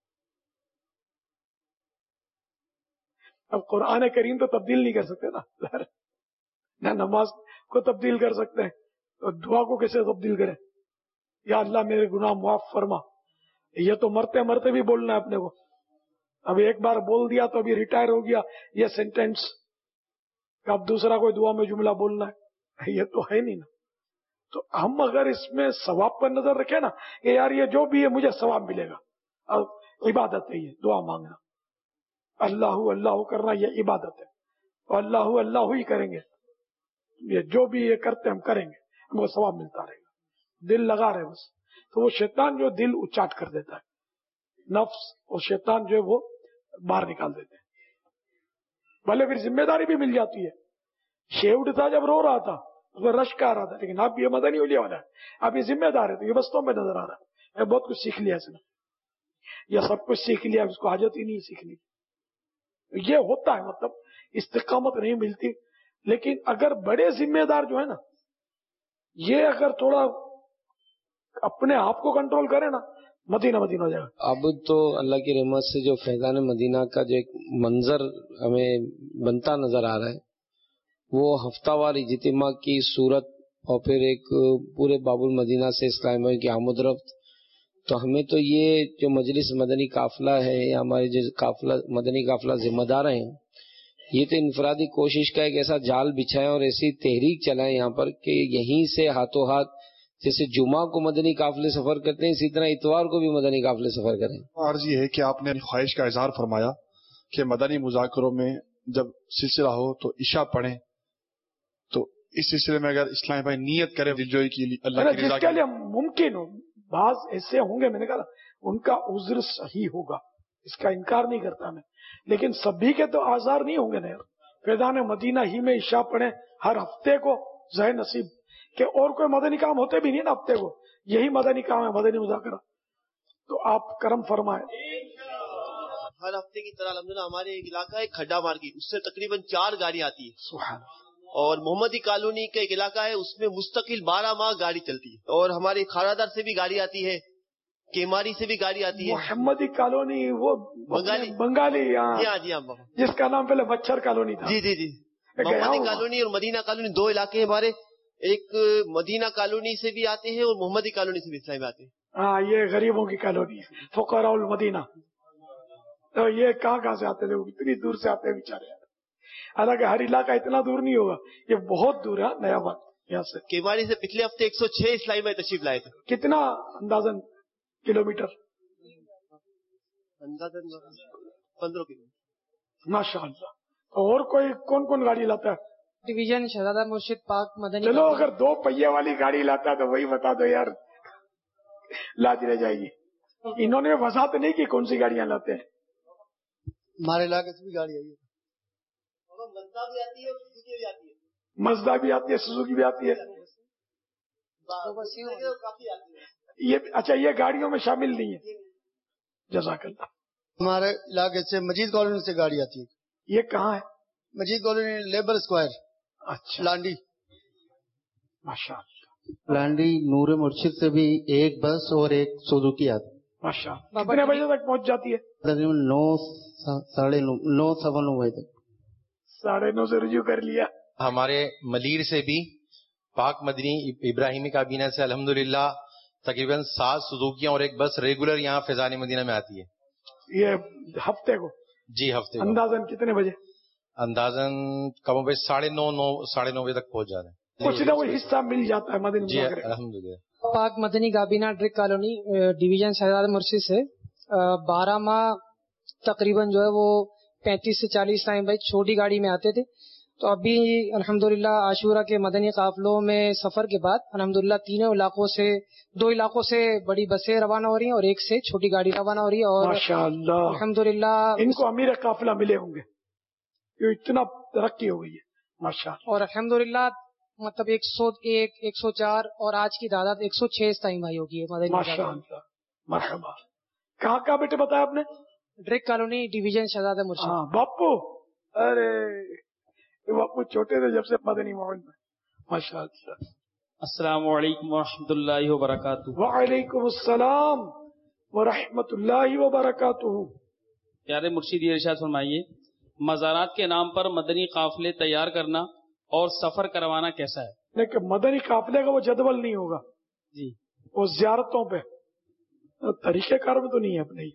اب قرآن کریم تو تبدیل نہیں کر سکتے نا، نہ نماز کو تبدیل کر سکتے ہیں، تو دعا کو کیسے تبدیل کریں؟ یا اللہ میرے گناہ معاف فرما، یہ تو مرتے مرتے بھی بولنا ہے اپنے کو. اب ایک بار بول دیا تو ابھی ریٹائر ہو گیا یہ سینٹینس، اب دوسرا کوئی دعا میں جملہ بولنا ہے، یہ تو ہے نہیں نا. تو ہم اگر اس میں ثواب پر نظر رکھیں نا کہ یار یہ جو بھی ہے مجھے ثواب ملے گا، اب عبادت ہے، یہ دعا مانگنا، اللہ اللہ کرنا یہ عبادت ہے، اور اللہ اللہ ہی کریں گے، یہ جو بھی یہ کرتے ہم کریں گے، ہم کو ثواب ملتا رہے گا. دل لگا رہے بس. تو وہ شیطان جو دل اچاٹ کر دیتا ہے، نفس اور شیطان جو ہے وہ باہر نکال دیتے ہیں. بھلے پھر ذمہ داری بھی مل جاتی ہے. شیوڈ تھا جب رو رہا تھا اس میں رشک آ رہا تھا، لیکن اب یہ مدنی حلیہ والا ہے، اب یہ ذمہ دار ہے تو یہ بستوں میں نظر آ رہا ہے. میں بہت کچھ سیکھ لیا اس نے، یہ سب کچھ سیکھ لیا، اس کو حاجت ہی نہیں سیکھنے. یہ ہوتا ہے، مطلب استقامت نہیں ملتی. لیکن اگر بڑے ذمہ دار جو ہے نا، یہ اگر تھوڑا اپنے آپ کو کنٹرول کرے نا، مدینہ مدینہ ہو جائے گا. اب تو اللہ کی رحمت سے جو فیضان مدینہ کا جو ایک منظر ہمیں بنتا نظر آ رہا ہے، وہ ہفتہ وار اجتماع کی صورت اور پھر ایک پورے باب المدینہ سے اسلام کی آمد رفت. تو ہمیں تو یہ جو مجلس مدنی قافلہ ہے یا ہمارے جو قافلہ مدنی قافلہ ذمہ دار ہیں، یہ تو انفرادی کوشش کا ایک ایسا جال بچھائیں اور ایسی تحریک چلائیں یہاں پر کہ یہیں سے ہاتھوں ہاتھ جیسے جمعہ کو مدنی قافلے سفر کرتے ہیں، اسی طرح اتوار کو بھی مدنی قافلے سفر کریں. عرض یہ ہے کہ آپ نے خواہش کا اظہار فرمایا کہ مدنی مذاکروں میں جب سلسلہ ہو تو عشاء پڑھیں، تو اس سلسلے میں اگر اسلام بھائی نیت کرے دلجوئی کی لیے اللہ کی رضا جس کے لیے ممکن ہو، بعض ایسے ہوں گے میں نے کہا ان کا عذر صحیح ہوگا، اس کا انکار نہیں کرتا میں، لیکن سبھی کے تو آزار نہیں ہوں گے نا۔ فیضان مدینہ ہی میں عشاء پڑھیں ہر ہفتے کو، ظاہر نصیب کہ اور کوئی مدنی کام ہوتے بھی نہیں نا ہفتے کو، یہی مدنی کام ہے مدنی مذاکرہ، تو آپ کرم فرمائیں۔ ہر ہفتے کی طرح الحمدللہ ہمارے ایک علاقہ ہے کھڈا مارکیٹ، اس سے تقریباً چار گاڑی آتی ہے، سبحان، اور محمدی کالونی کا ایک علاقہ ہے اس میں مستقل بارہ ماہ گاڑی چلتی ہے، اور ہمارے کھارادار سے بھی گاڑی آتی ہے، کیماری سے بھی گاڑی آتی ہے، محمدی کالونی وہ بنگالی بنگالی جی ہاں جی ہاں جس کا نام پہلے مچھر کالونی تھا، جی جی جی محمدی کالونی اور مدینہ کالونی دو علاقے ہیں ہمارے، ایک مدینہ کالونی سے بھی آتے ہیں اور محمدی کالونی سے بھی اسلام میں آتے ہیں۔ ہاں یہ غریبوں کی کالونی ہے، فقراء المدینہ، تو یہ کہاں کہاں سے آتے تھے، اتنی دور سے آتے ہیں بیچارے، حالانکہ ہر علاقہ اتنا دور نہیں ہوگا، یہ بہت دور ہے نیا بات یہاں سے۔ کیماری سے پچھلے ہفتے ایک سو چھ اسلامی میں تشریف لائے تھے۔ کتنا اندازاً کلو میٹر؟ اندازاً پندرہ کلو میٹر۔ ماشاء اللہ۔ اور کوئی کون کون گاڑی لاتا ہے؟ ڈویژن شہزادہ مرشد پاک مدنی۔ چلو اگر دو پہیے والی گاڑی لاتا ہے تو وہی بتا دو یار، لاتی رہ جائے گی۔ انہوں نے وضاحت نہیں کی کون سی گاڑیاں لاتے ہیں۔ ہمارے علاقے سے بھی گاڑی آئی ہے، مزدہ بھی آتی ہے اور سوزوکی بھی آتی ہے، مزدہ بھی آتی ہے، سوزوکی بھی آتی ہے، کافی آتی ہے۔ یہ اچھا یہ گاڑیوں میں شامل نہیں ہے، جزاک اللہ۔ ہمارے علاقے سے مجید کالونی سے گاڑی آتی ہے۔ یہ کہاں ہے؟ مجید کالونی لیبر اسکوائر، اچھا لانڈی۔ ماشاء اللہ۔ لانڈی نور مرشد سے بھی ایک بس اور ایک سوزوکی آتی ہے۔ ماشاء اللہ۔ کتنے بجے تک پہنچ جاتی ہے؟ تقریباً نو ساڑھے نو نو سوا نو بجے تک۔ ساڑھے نو سے رجوع کر لیا۔ ہمارے ملیر سے بھی پاک مدنی ابراہیمی کابینہ سے الحمدللہ تقریباً سات سوزوکیاں اور ایک بس ریگولر یہاں فیضان مدینہ میں آتی ہے۔ یہ ہفتے کو؟ جی ہفتے کو۔ اندازاً کتنے بجے؟ اندازاً کم و بیش ساڑھے نو نو ساڑھے نو بجے تک پہنچ جاتے ہیں۔ کچھ نہ کوئی حصہ مل جاتا ہے مدنی جی مذاکرے کا۔ الحمدللہ۔ پاک مدنی کابینہ ڈرک کالونی ڈویژن شہزادہ مرشد سے بارہ ماہ تقریباً جو ہے وہ پینتیس سے چالیس ٹائم بھائی چھوٹی گاڑی میں آتے تھے، تو ابھی الحمدللہ عاشورہ کے مدنی قافلوں میں سفر کے بعد الحمدللہ تینوں علاقوں سے دو علاقوں سے بڑی بسیں روانہ ہو رہی ہیں اور ایک سے چھوٹی گاڑی روانہ ہو رہی ہے، اور ماشاءاللہ الحمدللہ ان کو امیر قافلہ ملے ہوں گے، یہ اتنا ترقی ہو گئی ہے ماشاءاللہ۔ اور الحمدللہ مطلب ایک سو ایک ایک سو چار اور آج کی تعداد ایک سو چھ ٹائم بھائی ہوگی ہے مدنی ماشاءاللہ۔ مرحبا۔ کہاں کہاں بیٹے بتایا آپ نے؟ ڈرک کالونی ڈویژن شہزادہ مرشد۔ ہاں باپو، ارے باپو چھوٹے تھے جب سے مدنی ماحول میں، ماشاءاللہ۔ السلام علیکم ورحمۃ اللہ وبرکاتہ۔ وعلیکم السلام ورحمۃ اللہ وبرکاتہ۔ پیارے مرشد یہ ارشاد فرمائیے، مزارات کے نام پر مدنی قافلے تیار کرنا اور سفر کروانا کیسا ہے؟ لیکن مدنی قافلے کا وہ جدول نہیں ہوگا جی، وہ زیارتوں پہ، طریقہ کار میں تو نہیں ہے اپنے،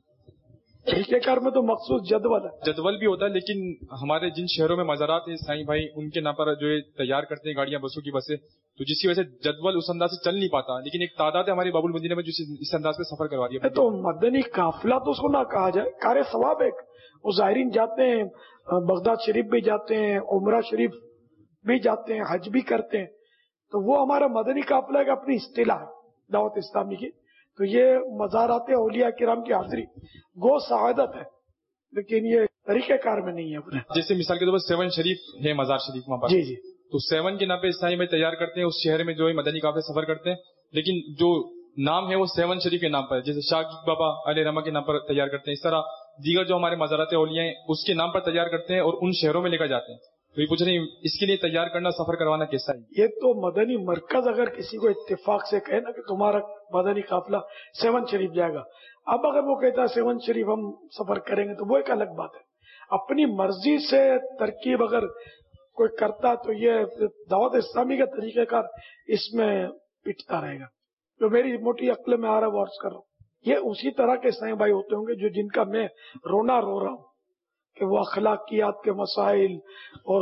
طریقہ کار میں تو مخصوص جدول ہے۔ جدول بھی ہوتا ہے، لیکن ہمارے جن شہروں میں مزارات ہیں سائیں بھائی ان کے نام پر جو ہے تیار کرتے ہیں گاڑیاں بسوں کی بسیں، تو جس کی وجہ سے جدول اس انداز سے چل نہیں پاتا، لیکن ایک تعداد ہے ہماری باب المدینہ میں جو اس انداز پہ سفر کروا رہی ہے۔ تو مدنی قافلہ تو اس کو نہ کہا جائے، کار ثواب ایک، وہ زائرین جاتے ہیں، بغداد شریف بھی جاتے ہیں، عمرہ شریف بھی جاتے ہیں، حج بھی کرتے ہیں، تو وہ ہمارا مدنی قافلہ کا اپنی اصطلاح ہے دعوت اسلامی کی، تو یہ مزارات اولیاء کرام کی حاضری گو سعادت ہے، لیکن یہ طریقہ کار میں نہیں ہے اپنے۔ جیسے مثال کے طور پر سیون شریف ہے، مزار شریف وہاں پر، جی جی، تو سیون کے نام پہ اسلامی میں تیار کرتے ہیں، اس شہر میں جو ہے مدنی قافلے سفر کرتے ہیں، لیکن جو نام ہے وہ سیون شریف کے نام پر، جیسے شاہ بابا علیہ رحمہ کے نام پر تیار کرتے ہیں، اس طرح دیگر جو ہمارے مزارات اولیاء ہیں اس کے نام پر تیار کرتے ہیں اور ان شہروں میں لے کر جاتے ہیں۔ تو یہ پوچھ رہے ہیں اس کے لیے تیار کرنا سفر کروانا کیسا ہے؟ یہ تو مدنی مرکز اگر کسی کو اتفاق سے کہے نا کہ تمہارا مدنی قافلہ سیون شریف جائے گا، اب اگر وہ کہتا ہے سیون شریف ہم سفر کریں گے تو وہ ایک الگ بات ہے۔ اپنی مرضی سے ترکیب اگر کوئی کرتا تو یہ دعوت اسلامی کا طریقہ کار اس میں پٹتا رہے گا، جو میری موٹی عقل میں آ رہا ہے وہ عرض کر رہا ہوں۔ یہ اسی طرح کے سائیں بھائی ہوتے ہوں گے جو جن کا میں رونا رو رہا ہوں کہ وہ اخلاقیات کے مسائل اور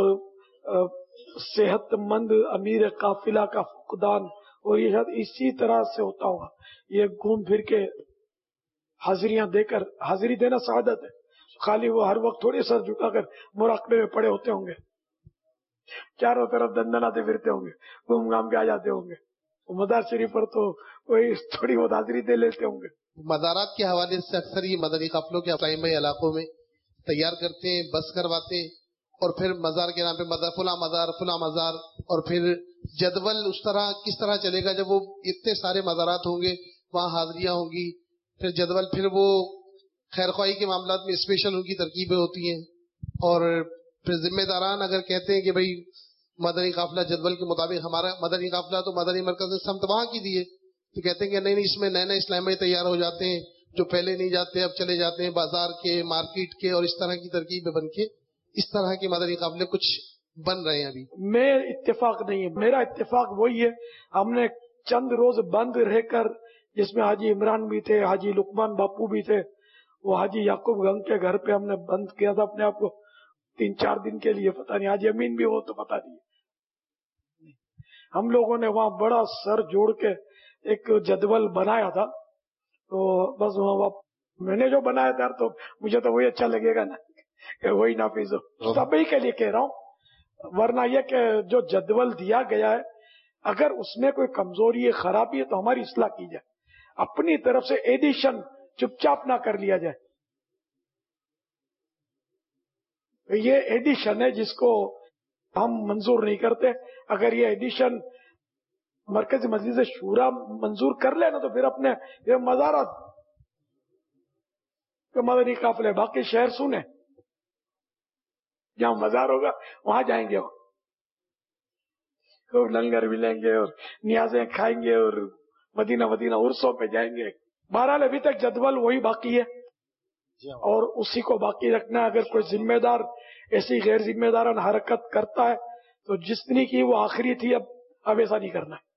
صحت مند امیر قافلہ کا فقدان، اور یہ شاید اسی طرح سے ہوتا ہوگا، یہ گھوم پھر کے حاضریاں دے کر، حاضری دینا سعادت ہے، خالی وہ ہر وقت تھوڑی سر جھکا کر مراقبے میں پڑے ہوتے ہوں گے، چاروں طرف دندناتے پھرتے ہوں گے، گھوم گھام کے آ جاتے ہوں گے. مزار شریف پر تو کوئی تھوڑی بہت حاضری دے لیتے ہوں گے. مزارات کے حوالے سے اکثر یہ مدنی قافلوں کے ٹائمی علاقوں میں تیار کرتے ہیں، بس کرواتے ہیں، اور پھر مزار کے نام پہ مزار فلاں مزار فلاں مزار، اور پھر جدول اس طرح کس طرح چلے گا جب وہ اتنے سارے مزارات ہوں گے، وہاں حاضریاں ہوں گی، پھر جدول پھر وہ خیر خواہی کے معاملات میں اسپیشل ان کی ترکیبیں ہوتی ہیں، اور پھر ذمہ داران اگر کہتے ہیں کہ بھئی مدنی قافلہ جدول کے مطابق ہمارا مدنی قافلہ تو مدنی مرکز نے سمت وہاں کی دیے، تو کہتے ہیں کہ نہیں نہیں اس میں نئے نئے اسلامی تیار ہو جاتے ہیں جو پہلے نہیں جاتے اب چلے جاتے ہیں بازار کے مارکیٹ کے، اور اس طرح کی ترکیبیں بن کے اس طرح کے مدنی قافلے کچھ بن رہے ہیں. ابھی میں اتفاق نہیں ہے، میرا اتفاق وہی ہے، ہم نے چند روز بند رہ کر، جس میں حاجی عمران بھی تھے، حاجی لقمان باپو بھی تھے، وہ حاجی یعقوب گنگ کے گھر پہ ہم نے بند کیا تھا اپنے آپ کو تین چار دن کے لیے، پتہ نہیں حاجی امین بھی ہو تو پتہ نہیں. ہم لوگوں نے وہاں بڑا سر جوڑ کے ایک جدول بنایا تھا، تو بس وہاں میں نے جو بنایا تھا تو مجھے تو وہی اچھا لگے گا نا کہ وہی نافذ ہو، سبھی کے لیے کہہ رہا ہوں. ورنہ یہ کہ جو جدول دیا گیا ہے اگر اس میں کوئی کمزوری ہے خرابی ہے تو ہماری اصلاح کی جائے، اپنی طرف سے ایڈیشن چپ چاپ نہ کر لیا جائے. یہ ایڈیشن ہے جس کو ہم منظور نہیں کرتے. اگر یہ ایڈیشن مرکزی مجلس شورا منظور کر لے نا تو پھر اپنے یہ مزارات مدنی قافلے باقی شہر سنے، جہاں مزار ہوگا وہاں جائیں گے، خوب لنگر بھی لیں گے اور نیازیں کھائیں گے اور مدینہ مدینہ عرسوں پہ جائیں گے. بہرحال ابھی تک جدول وہی باقی ہے اور اسی کو باقی رکھنا ہے. اگر کوئی ذمہ دار ایسی غیر ذمہ داران حرکت کرتا ہے تو جتنی کی وہ آخری تھی اب اب ایسا نہیں کرنا ہے.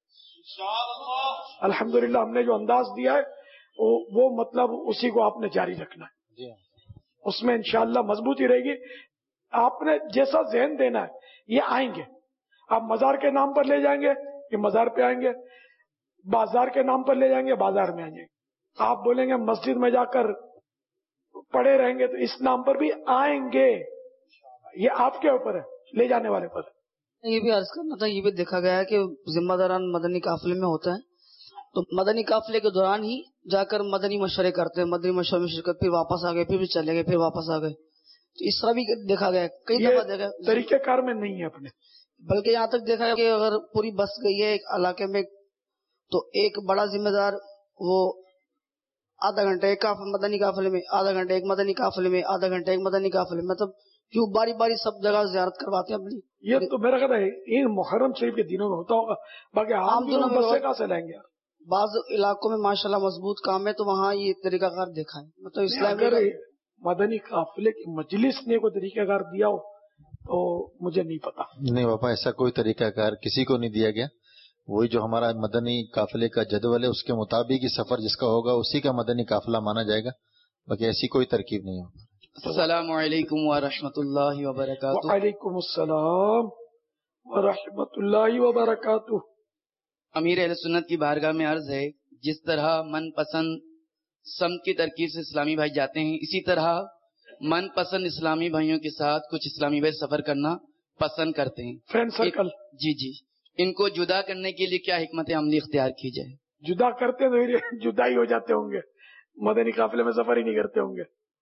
الحمدللہ ہم نے جو انداز دیا ہے وہ مطلب اسی کو آپ نے جاری رکھنا ہے، اس میں انشاءاللہ مضبوطی رہے گی. آپ نے جیسا ذہن دینا ہے یہ آئیں گے، آپ مزار کے نام پر لے جائیں گے یہ مزار پہ آئیں گے، بازار کے نام پر لے جائیں گے بازار میں آ جائیں گے. آپ بولیں گے مسجد میں جا کر پڑے رہیں گے تو اس نام پر بھی آئیں گے. یہ آپ کے اوپر ہے، لے جانے والے پر. یہ بھی عرض کرنا تھا، یہ بھی دیکھا گیا ہے کہ ذمہ داران مدنی قافلے میں ہوتا ہے تو مدنی قافلے کے دوران ہی جا کر مدنی مشورے کرتے ہیں، مدنی مشورے میں شرکت، پھر واپس آ گئے، پھر بھی چلے گئے، پھر واپس آ گئے. تو اس طرح بھی دیکھا گیا کئی دفعہ دیکھا طریقہ کار میں نہیں ہے اپنے، بلکہ یہاں تک دیکھا ہے کہ اگر پوری بس گئی ہے ایک علاقے میں تو ایک بڑا ذمہ دار وہ آدھا گھنٹہ ایک مدنی قافلے میں، آدھا گھنٹہ ایک مدنی قافلے میں، آدھا گھنٹہ ایک مدنی قافلے میں، مطلب کیوں باری باری سب جگہ زیارت کرواتے ہیں اپنی. یہ تو میرا خیال ہے ان محرم شریف کے دنوں میں ہوتا ہوگا، باقی عام دنوں میں بسیں کہاں سے لائیں گے. بعض علاقوں میں ماشاءاللہ مضبوط کام ہے تو وہاں یہ طریقہ کار دیکھا ہے. مطلب اسلام اگر مدنی قافلے کی مجلس نے کوئی طریقہ کار دیا ہو تو مجھے نہیں پتا. نہیں بابا، ایسا کوئی طریقہ کار کسی کو نہیں دیا گیا. وہی جو ہمارا مدنی قافلے کا جدول ہے اس کے مطابق ہی سفر جس کا ہوگا اسی کا مدنی قافلہ مانا جائے گا، باقی ایسی کوئی ترکیب نہیں ہوگا. السلام علیکم ورحمۃ اللہ وبرکاتہ. وعلیکم السلام ورحمۃ اللہ وبرکاتہ. امیر اہل سنت کی بارگاہ میں عرض ہے، جس طرح من پسند سمت کی ترکیب سے اسلامی بھائی جاتے ہیں، اسی طرح من پسند اسلامی بھائیوں کے ساتھ کچھ اسلامی بھائی سفر کرنا پسند کرتے ہیں. Friend circle. جی جی ان کو جدا کرنے کے لیے کیا حکمت عملی اختیار کی جائے؟ جدا کرتے تو جدا ہی ہو جاتے ہوں گے، مدنی قافلے میں سفر ہی نہیں کرتے ہوں گے.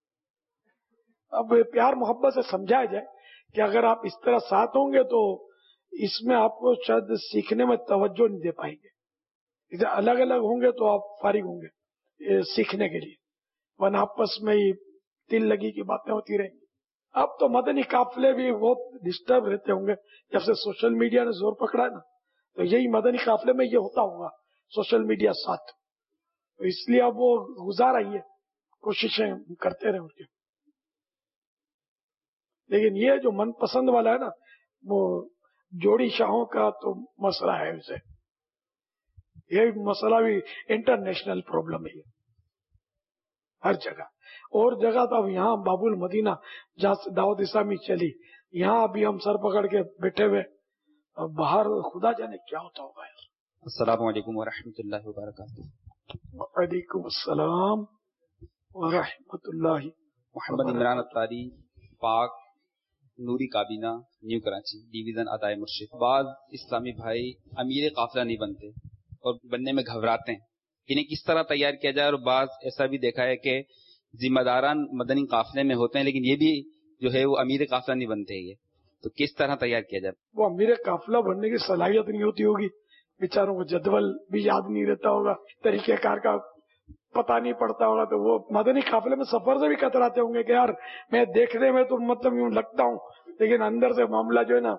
اب پیار محبت سے سمجھایا جائے کہ اگر آپ اس طرح ساتھ ہوں گے تو اس میں آپ کو شاید سیکھنے میں توجہ نہیں دے پائیں گے. اذا الگ الگ ہوں گے تو آپ فارغ ہوں گے سیکھنے کے لیے، ورنہ آپس میں ہی دل لگی کی باتیں ہوتی رہیں گی. اب تو مدنی قافلے بھی بہت ڈسٹرب رہتے ہوں گے، جب سے سوشل میڈیا نے زور پکڑا ہے نا تو یہی مدنی قافلے میں یہ ہوتا ہوگا، سوشل میڈیا ساتھ. تو اس لیے اب وہ گزار آئی ہے، کوششیں کرتے رہے ان کے. لیکن یہ جو من پسند والا ہے نا وہ جوڑی شاہوں کا تو مسئلہ ہے، اسے یہ مسئلہ بھی انٹرنیشنل پرابلم ہے ہر جگہ. اور جگہ تو اب یہاں باب المدینہ جہاں سے دعوت اسلامی چلی، یہاں ابھی ہم سر پکڑ کے بیٹھے ہوئے، باہر خدا جانے کیا ہوتا ہوگا. السلام علیکم ورحمۃ اللہ وبرکاتہ. وعلیکم السلام ورحمۃ اللہ محمد عمران اتاری، پاک نوری کابینہ، نیو کراچی، ڈویژن ادائے مرشد۔ بعض اسلامی بھائی امیر قافلہ نہیں بنتے اور بننے میں گھبراتے ہیں، انہیں کس طرح تیار کیا جائے؟ اور بعض ایسا بھی دیکھا ہے کہ ذمہ داران مدنی قافلے میں ہوتے ہیں لیکن یہ بھی جو ہے وہ امیر قافلہ نہیں بنتے، یہ تو کس طرح تیار کیا جائے؟ وہ امیر قافلہ بننے کی صلاحیت نہیں ہوتی ہوگی، بیچاروں کو جدول بھی یاد نہیں رہتا ہوگا، طریقہ کار کا پتہ نہیں پڑتا ہوگا، تو وہ مدنی قافلے میں سفر سے بھی کتراتے ہوں گے کہ یار میں دیکھنے میں تو مطلب یوں لگتا ہوں لیکن اندر سے معاملہ جو ہے نا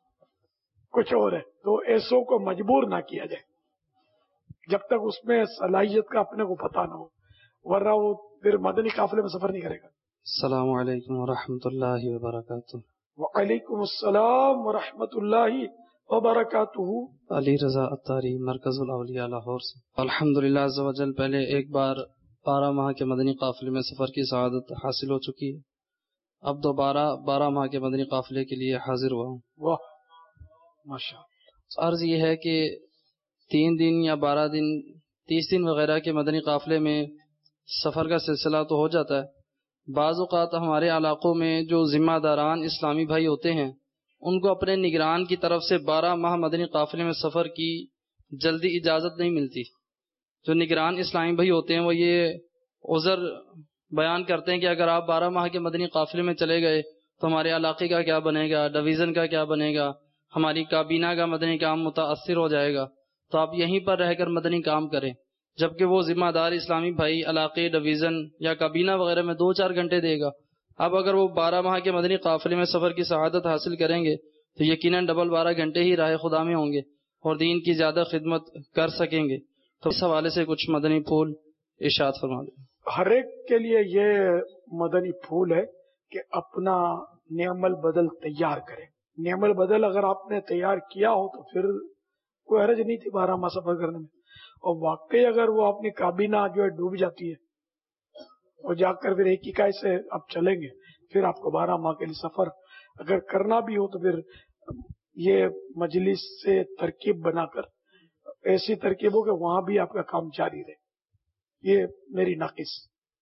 کچھ اور ہے۔ تو ایسوں کو مجبور نہ کیا جائے جب تک اس میں صلاحیت کا اپنے کو پتہ نہ ہو، ورنہ وہ پھر مدنی قافلے میں سفر نہیں کرے گا۔ السلام علیکم ورحمۃ اللہ وبرکاتہ۔ وعلیکم السلام ورحمۃ اللہ وبرکاتہ۔ علی رضا اتاری، مرکز الاولیاء لاہور سے۔ الحمدللہ عز و جل، پہلے ایک بار بارہ ماہ کے مدنی قافلے میں سفر کی سعادت حاصل ہو چکی ہے، اب دوبارہ بارہ ماہ کے مدنی قافلے کے لیے حاضر ہوا ہوں۔ واہ ماشاءاللہ۔ عرض یہ ہے کہ تین دن یا بارہ دن، تیس دن وغیرہ کے مدنی قافلے میں سفر کا سلسلہ تو ہو جاتا ہے، بعض اوقات ہمارے علاقوں میں جو ذمہ داران اسلامی بھائی ہوتے ہیں ان کو اپنے نگران کی طرف سے بارہ ماہ مدنی قافلے میں سفر کی جلدی اجازت نہیں ملتی۔ جو نگران اسلامی بھائی ہوتے ہیں وہ یہ عذر بیان کرتے ہیں کہ اگر آپ بارہ ماہ کے مدنی قافلے میں چلے گئے تو ہمارے علاقے کا کیا بنے گا، ڈویژن کا کیا بنے گا، ہماری کابینہ کا مدنی کام متاثر ہو جائے گا، تو آپ یہیں پر رہ کر مدنی کام کریں۔ جبکہ وہ ذمہ دار اسلامی بھائی علاقے، ڈویژن یا کابینہ وغیرہ میں دو چار گھنٹے دے گا، اب اگر وہ بارہ ماہ کے مدنی قافلے میں سفر کی سعادت حاصل کریں گے تو یقیناً ڈبل بارہ گھنٹے ہی راہ خدا میں ہوں گے اور دین کی زیادہ خدمت کر سکیں گے۔ تو اس حوالے سے کچھ مدنی پھول ارشاد فرما دیں۔ ہر ایک کے لیے یہ مدنی پھول ہے کہ اپنا نعم البدل تیار کرے۔ نعم البدل اگر آپ نے تیار کیا ہو تو پھر کوئی حرج نہیں تھی بارہ ماہ سفر کرنے میں، اور واقعی اگر وہ اپنی کابینہ جو ہے ڈوب جاتی ہے اور جا کر پھر ایک اکائی سے آپ چلیں گے، پھر آپ کو بارہ ماہ کے لیے سفر اگر کرنا بھی ہو تو پھر یہ مجلس سے ترکیب بنا کر ایسی ترکیب ہو کہ وہاں بھی آپ کا کام جاری رہے۔ یہ میری ناقص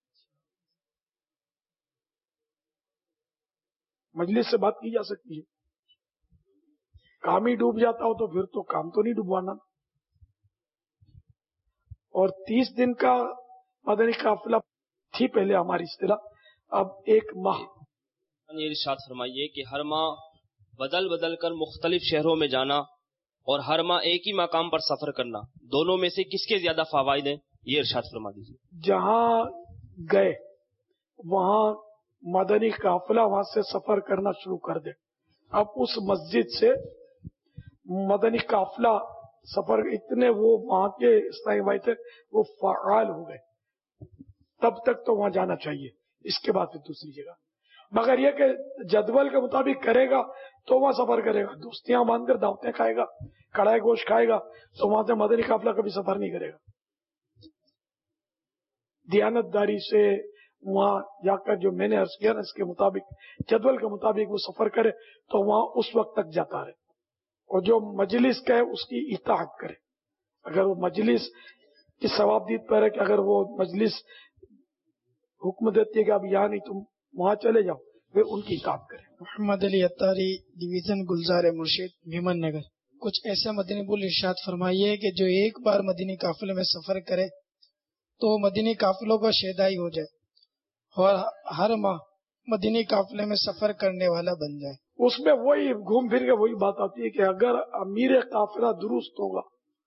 مجلس سے بات کی جا سکتی ہے، کام ہی ڈوب جاتا ہو تو پھر تو کام تو نہیں ڈوبوانا۔ اور تیس دن کا مدنی قافلہ تھی پہلے ہماری اصطلاح، اب ایک ماہ۔ یہ ارشاد فرمائیے کہ ہر ماہ بدل بدل کر مختلف شہروں میں جانا اور ہر ماہ ایک ہی مقام پر سفر کرنا، دونوں میں سے کس کے زیادہ فوائد ہیں، یہ ارشاد فرما دیجیے۔ جہاں گئے وہاں مدنی قافلہ وہاں سے سفر کرنا شروع کر دے، اب اس مسجد سے مدنی قافلہ سفر اتنے وہ وہاں کے اسلامی بھائی تھے وہ فعال ہو گئے، تب تک تو وہاں جانا چاہیے، اس کے بعد پھر دوسری جگہ، مگر یہ کہ جدول کے مطابق کرے گا تو وہاں سفر کرے گا، دوستیاں باندھ کر دعوتیں کھائے گا، کڑھائی گوشت کھائے گا تو وہاں سے مدنی قافلہ کبھی سفر نہیں کرے گا۔ دیانت داری سے وہاں جا کر جو میں نے عرض کیا نا اس کے مطابق جدول کے مطابق وہ سفر کرے تو وہاں اس وقت تک جاتا رہے، اور جو مجلس کا ہے اس کی اطاعت کرے۔ اگر وہ مجلس کی ثوابدید پر ہے کہ اگر وہ مجلس حکم دیتی ہے کہ اب یہاں نہیں تم وہاں چلے جاؤ، پھر ان کی اطاعت کرے۔ محمد علی اتاری، ڈویژن گلزار مرشد، بھیمن نگر۔ کچھ ایسا مدنی پھول ارشاد فرمائیے کہ جو ایک بار مدنی قافلے میں سفر کرے تو مدنی قافلوں کا شیدائی ہو جائے اور ہر ماہ مدنی قافلے میں سفر کرنے والا بن جائے۔ اس میں وہی گھوم پھر کے وہی بات آتی ہے کہ اگر امیر قافلہ درست ہوگا،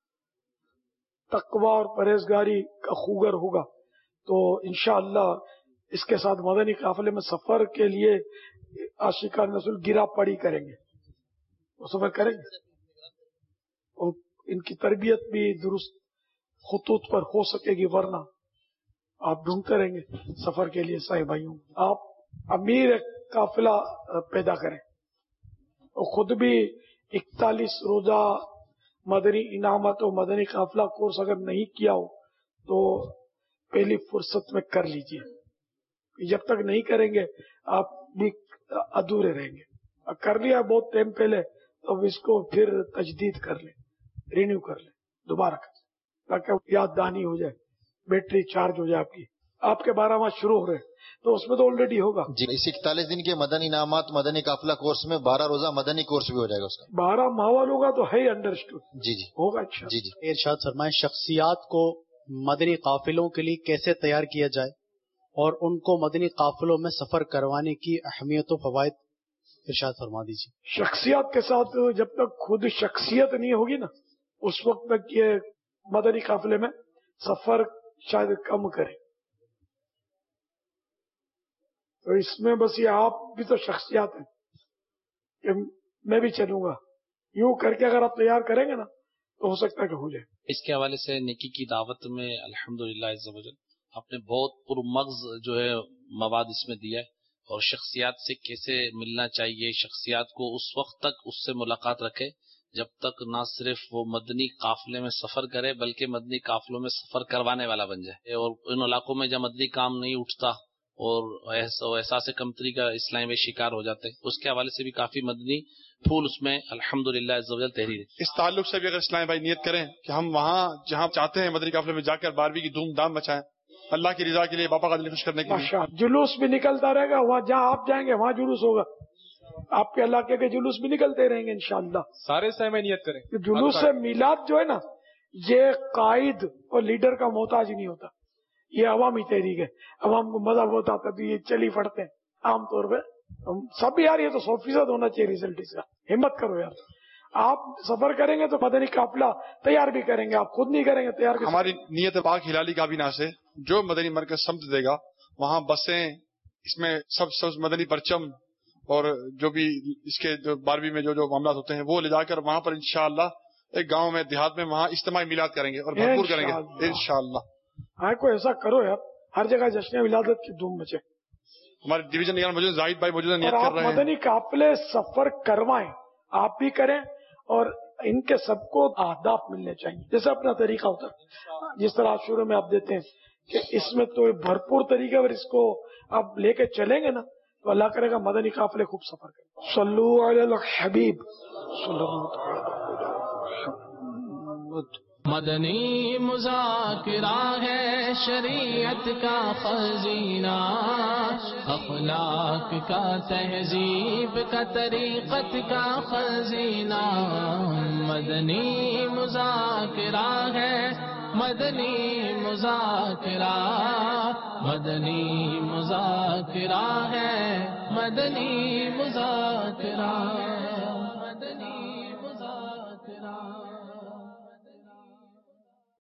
تقوی اور پرہیزگاری کا خوگر ہوگا تو انشاءاللہ اس کے ساتھ مدنی قافلے میں سفر کے لیے عاشقان رسول گرا پڑی کریں گے، وہ سفر کریں گے، اور ان کی تربیت بھی درست خطوط پر ہو سکے گی، ورنہ آپ ڈھونڈتے رہیں گے سفر کے لیے۔ صاحب بھائیوں، آپ امیر قافلہ پیدا کریں اور خود بھی اکتالیس روزہ مدنی انعامات و مدنی قافلہ کورس اگر نہیں کیا ہو تو پہلی فرصت میں کر لیجئے، جب تک نہیں کریں گے آپ بھی ادھورے رہیں گے۔ کر لیا بہت ٹائم پہلے تو اب اس کو پھر تجدید کر لیں، رینیو کر لیں، دوبارہ کر لیں تاکہ یاد دہانی ہو جائے، بیٹری چارج ہو جائے آپ کی، آپ کے بارہ ماہ شروع ہو رہے ہیں تو اس میں تو آلریڈی ہوگا جی. اس اکتالیس دن کے مدنی انعامات مدنی قافلہ کورس میں بارہ روزہ مدنی کورس بھی ہو جائے گا اس کا. بارہ ماہ والوں کا تو ہے انڈرسٹوڈ. جی جی ہوگا. اچھا جی جی. ارشاد فرمائیں شخصیات کو مدنی قافلوں کے لیے کیسے تیار کیا جائے اور ان کو مدنی قافلوں میں سفر کروانے کی اہمیت و فوائد ارشاد فرما دیجیے. شخصیات کے ساتھ جب تک خود شخصیت نہیں ہوگی نا اس وقت تک یہ مدنی قافلے میں سفر شاید کم کرے. تو اس میں بس یہ آپ بھی تو شخصیات ہیں کہ میں بھی چلوں گا یوں کر کے اگر آپ تیار کریں گے نا تو ہو سکتا ہے کہ ہو جائے. اس کے حوالے سے نیکی کی دعوت میں الحمدللہ عز و جل آپ نے بہت پرمغز جو ہے مواد اس میں دیا ہے اور شخصیات سے کیسے ملنا چاہیے. شخصیات کو اس وقت تک اس سے ملاقات رکھے جب تک نہ صرف وہ مدنی قافلے میں سفر کرے بلکہ مدنی قافلوں میں سفر کروانے والا بن جائے. اور ان علاقوں میں جب مدنی کام نہیں اٹھتا اور احساس کمتری کا اسلام میں شکار ہو جاتے ہیں اس کے حوالے سے بھی کافی مدنی پھول اس میں الحمدللہ عز و جل تحریر ہے. اس تعلق سے بھی اگر اسلام بھائی نیت کریں کہ ہم وہاں جہاں چاہتے ہیں مدنی قافلے میں جا کر بارہویں کی دھوم دھام مچائیں اللہ کی رضا کے لیے باپا کا دل خوش کرنے کے لیے. جلوس بھی نکلتا رہے گا وہاں جہاں آپ جائیں گے وہاں جلوس ہوگا. آپ کے علاقے کے جلوس بھی نکلتے رہیں گے انشاءاللہ. سارے سہ میں نیت کریں. جلوس سے میلاد جو ہے نا یہ قائد اور لیڈر کا محتاج نہیں ہوتا. یہ عوامی تحریک ہے. عوام کو مزہ ہوتا تھا تو یہ چلی پڑتے ہیں عام طور پہ. سب یار یہ تو سو فیصد ہونا چاہیے ریزلٹ اس کا. ہمت کرو یار. آپ سفر کریں گے تو مدنی قافلہ تیار بھی کریں گے. آپ خود نہیں کریں گے تیار. ہماری نیت پاک ہلالی کابینہ سے جو مدنی مرکز سمت دے گا وہاں بسیں اس میں سب سب مدنی پرچم اور جو بھی اس کے جو بارہویں میں جو جو معاملات ہوتے ہیں وہ لے جا کر وہاں پر انشاءاللہ ایک گاؤں میں دیہات میں وہاں اجتماعی میلاد کریں گے اور بھرپور کریں گے انشاءاللہ. ہاں کوئی ایسا کرو یار ہر جگہ جشن ولادت کی دھوم مچے. ہمارے ڈویژن نگران موجود زاہد بھائی موجود نیت کر رہے ہیں مدنی قافلے سفر کروائیں آپ بھی کریں اور ان کے سب کو اہداف ملنے چاہیے. جیسے اپنا طریقہ ہوتا ہے جس طرح آپ شروع میں آپ دیتے ہیں کہ اس میں تو بھرپور طریقے پر اس کو آپ لے کے چلیں گے نا تو اللہ کرے گا مدنی قافلے خوب سفر کریں. صلو علی الحبیب صلی اللہ علیہ وسلم. مدنی مذاکرہ ہے شریعت کا خزینہ اخلاق کا تہذیب کا طریقت کا خزینہ. مدنی مذاکرہ ہے مدنی مذاکرہ مدنی مذاکرہ ہے مدنی مذاکرہ.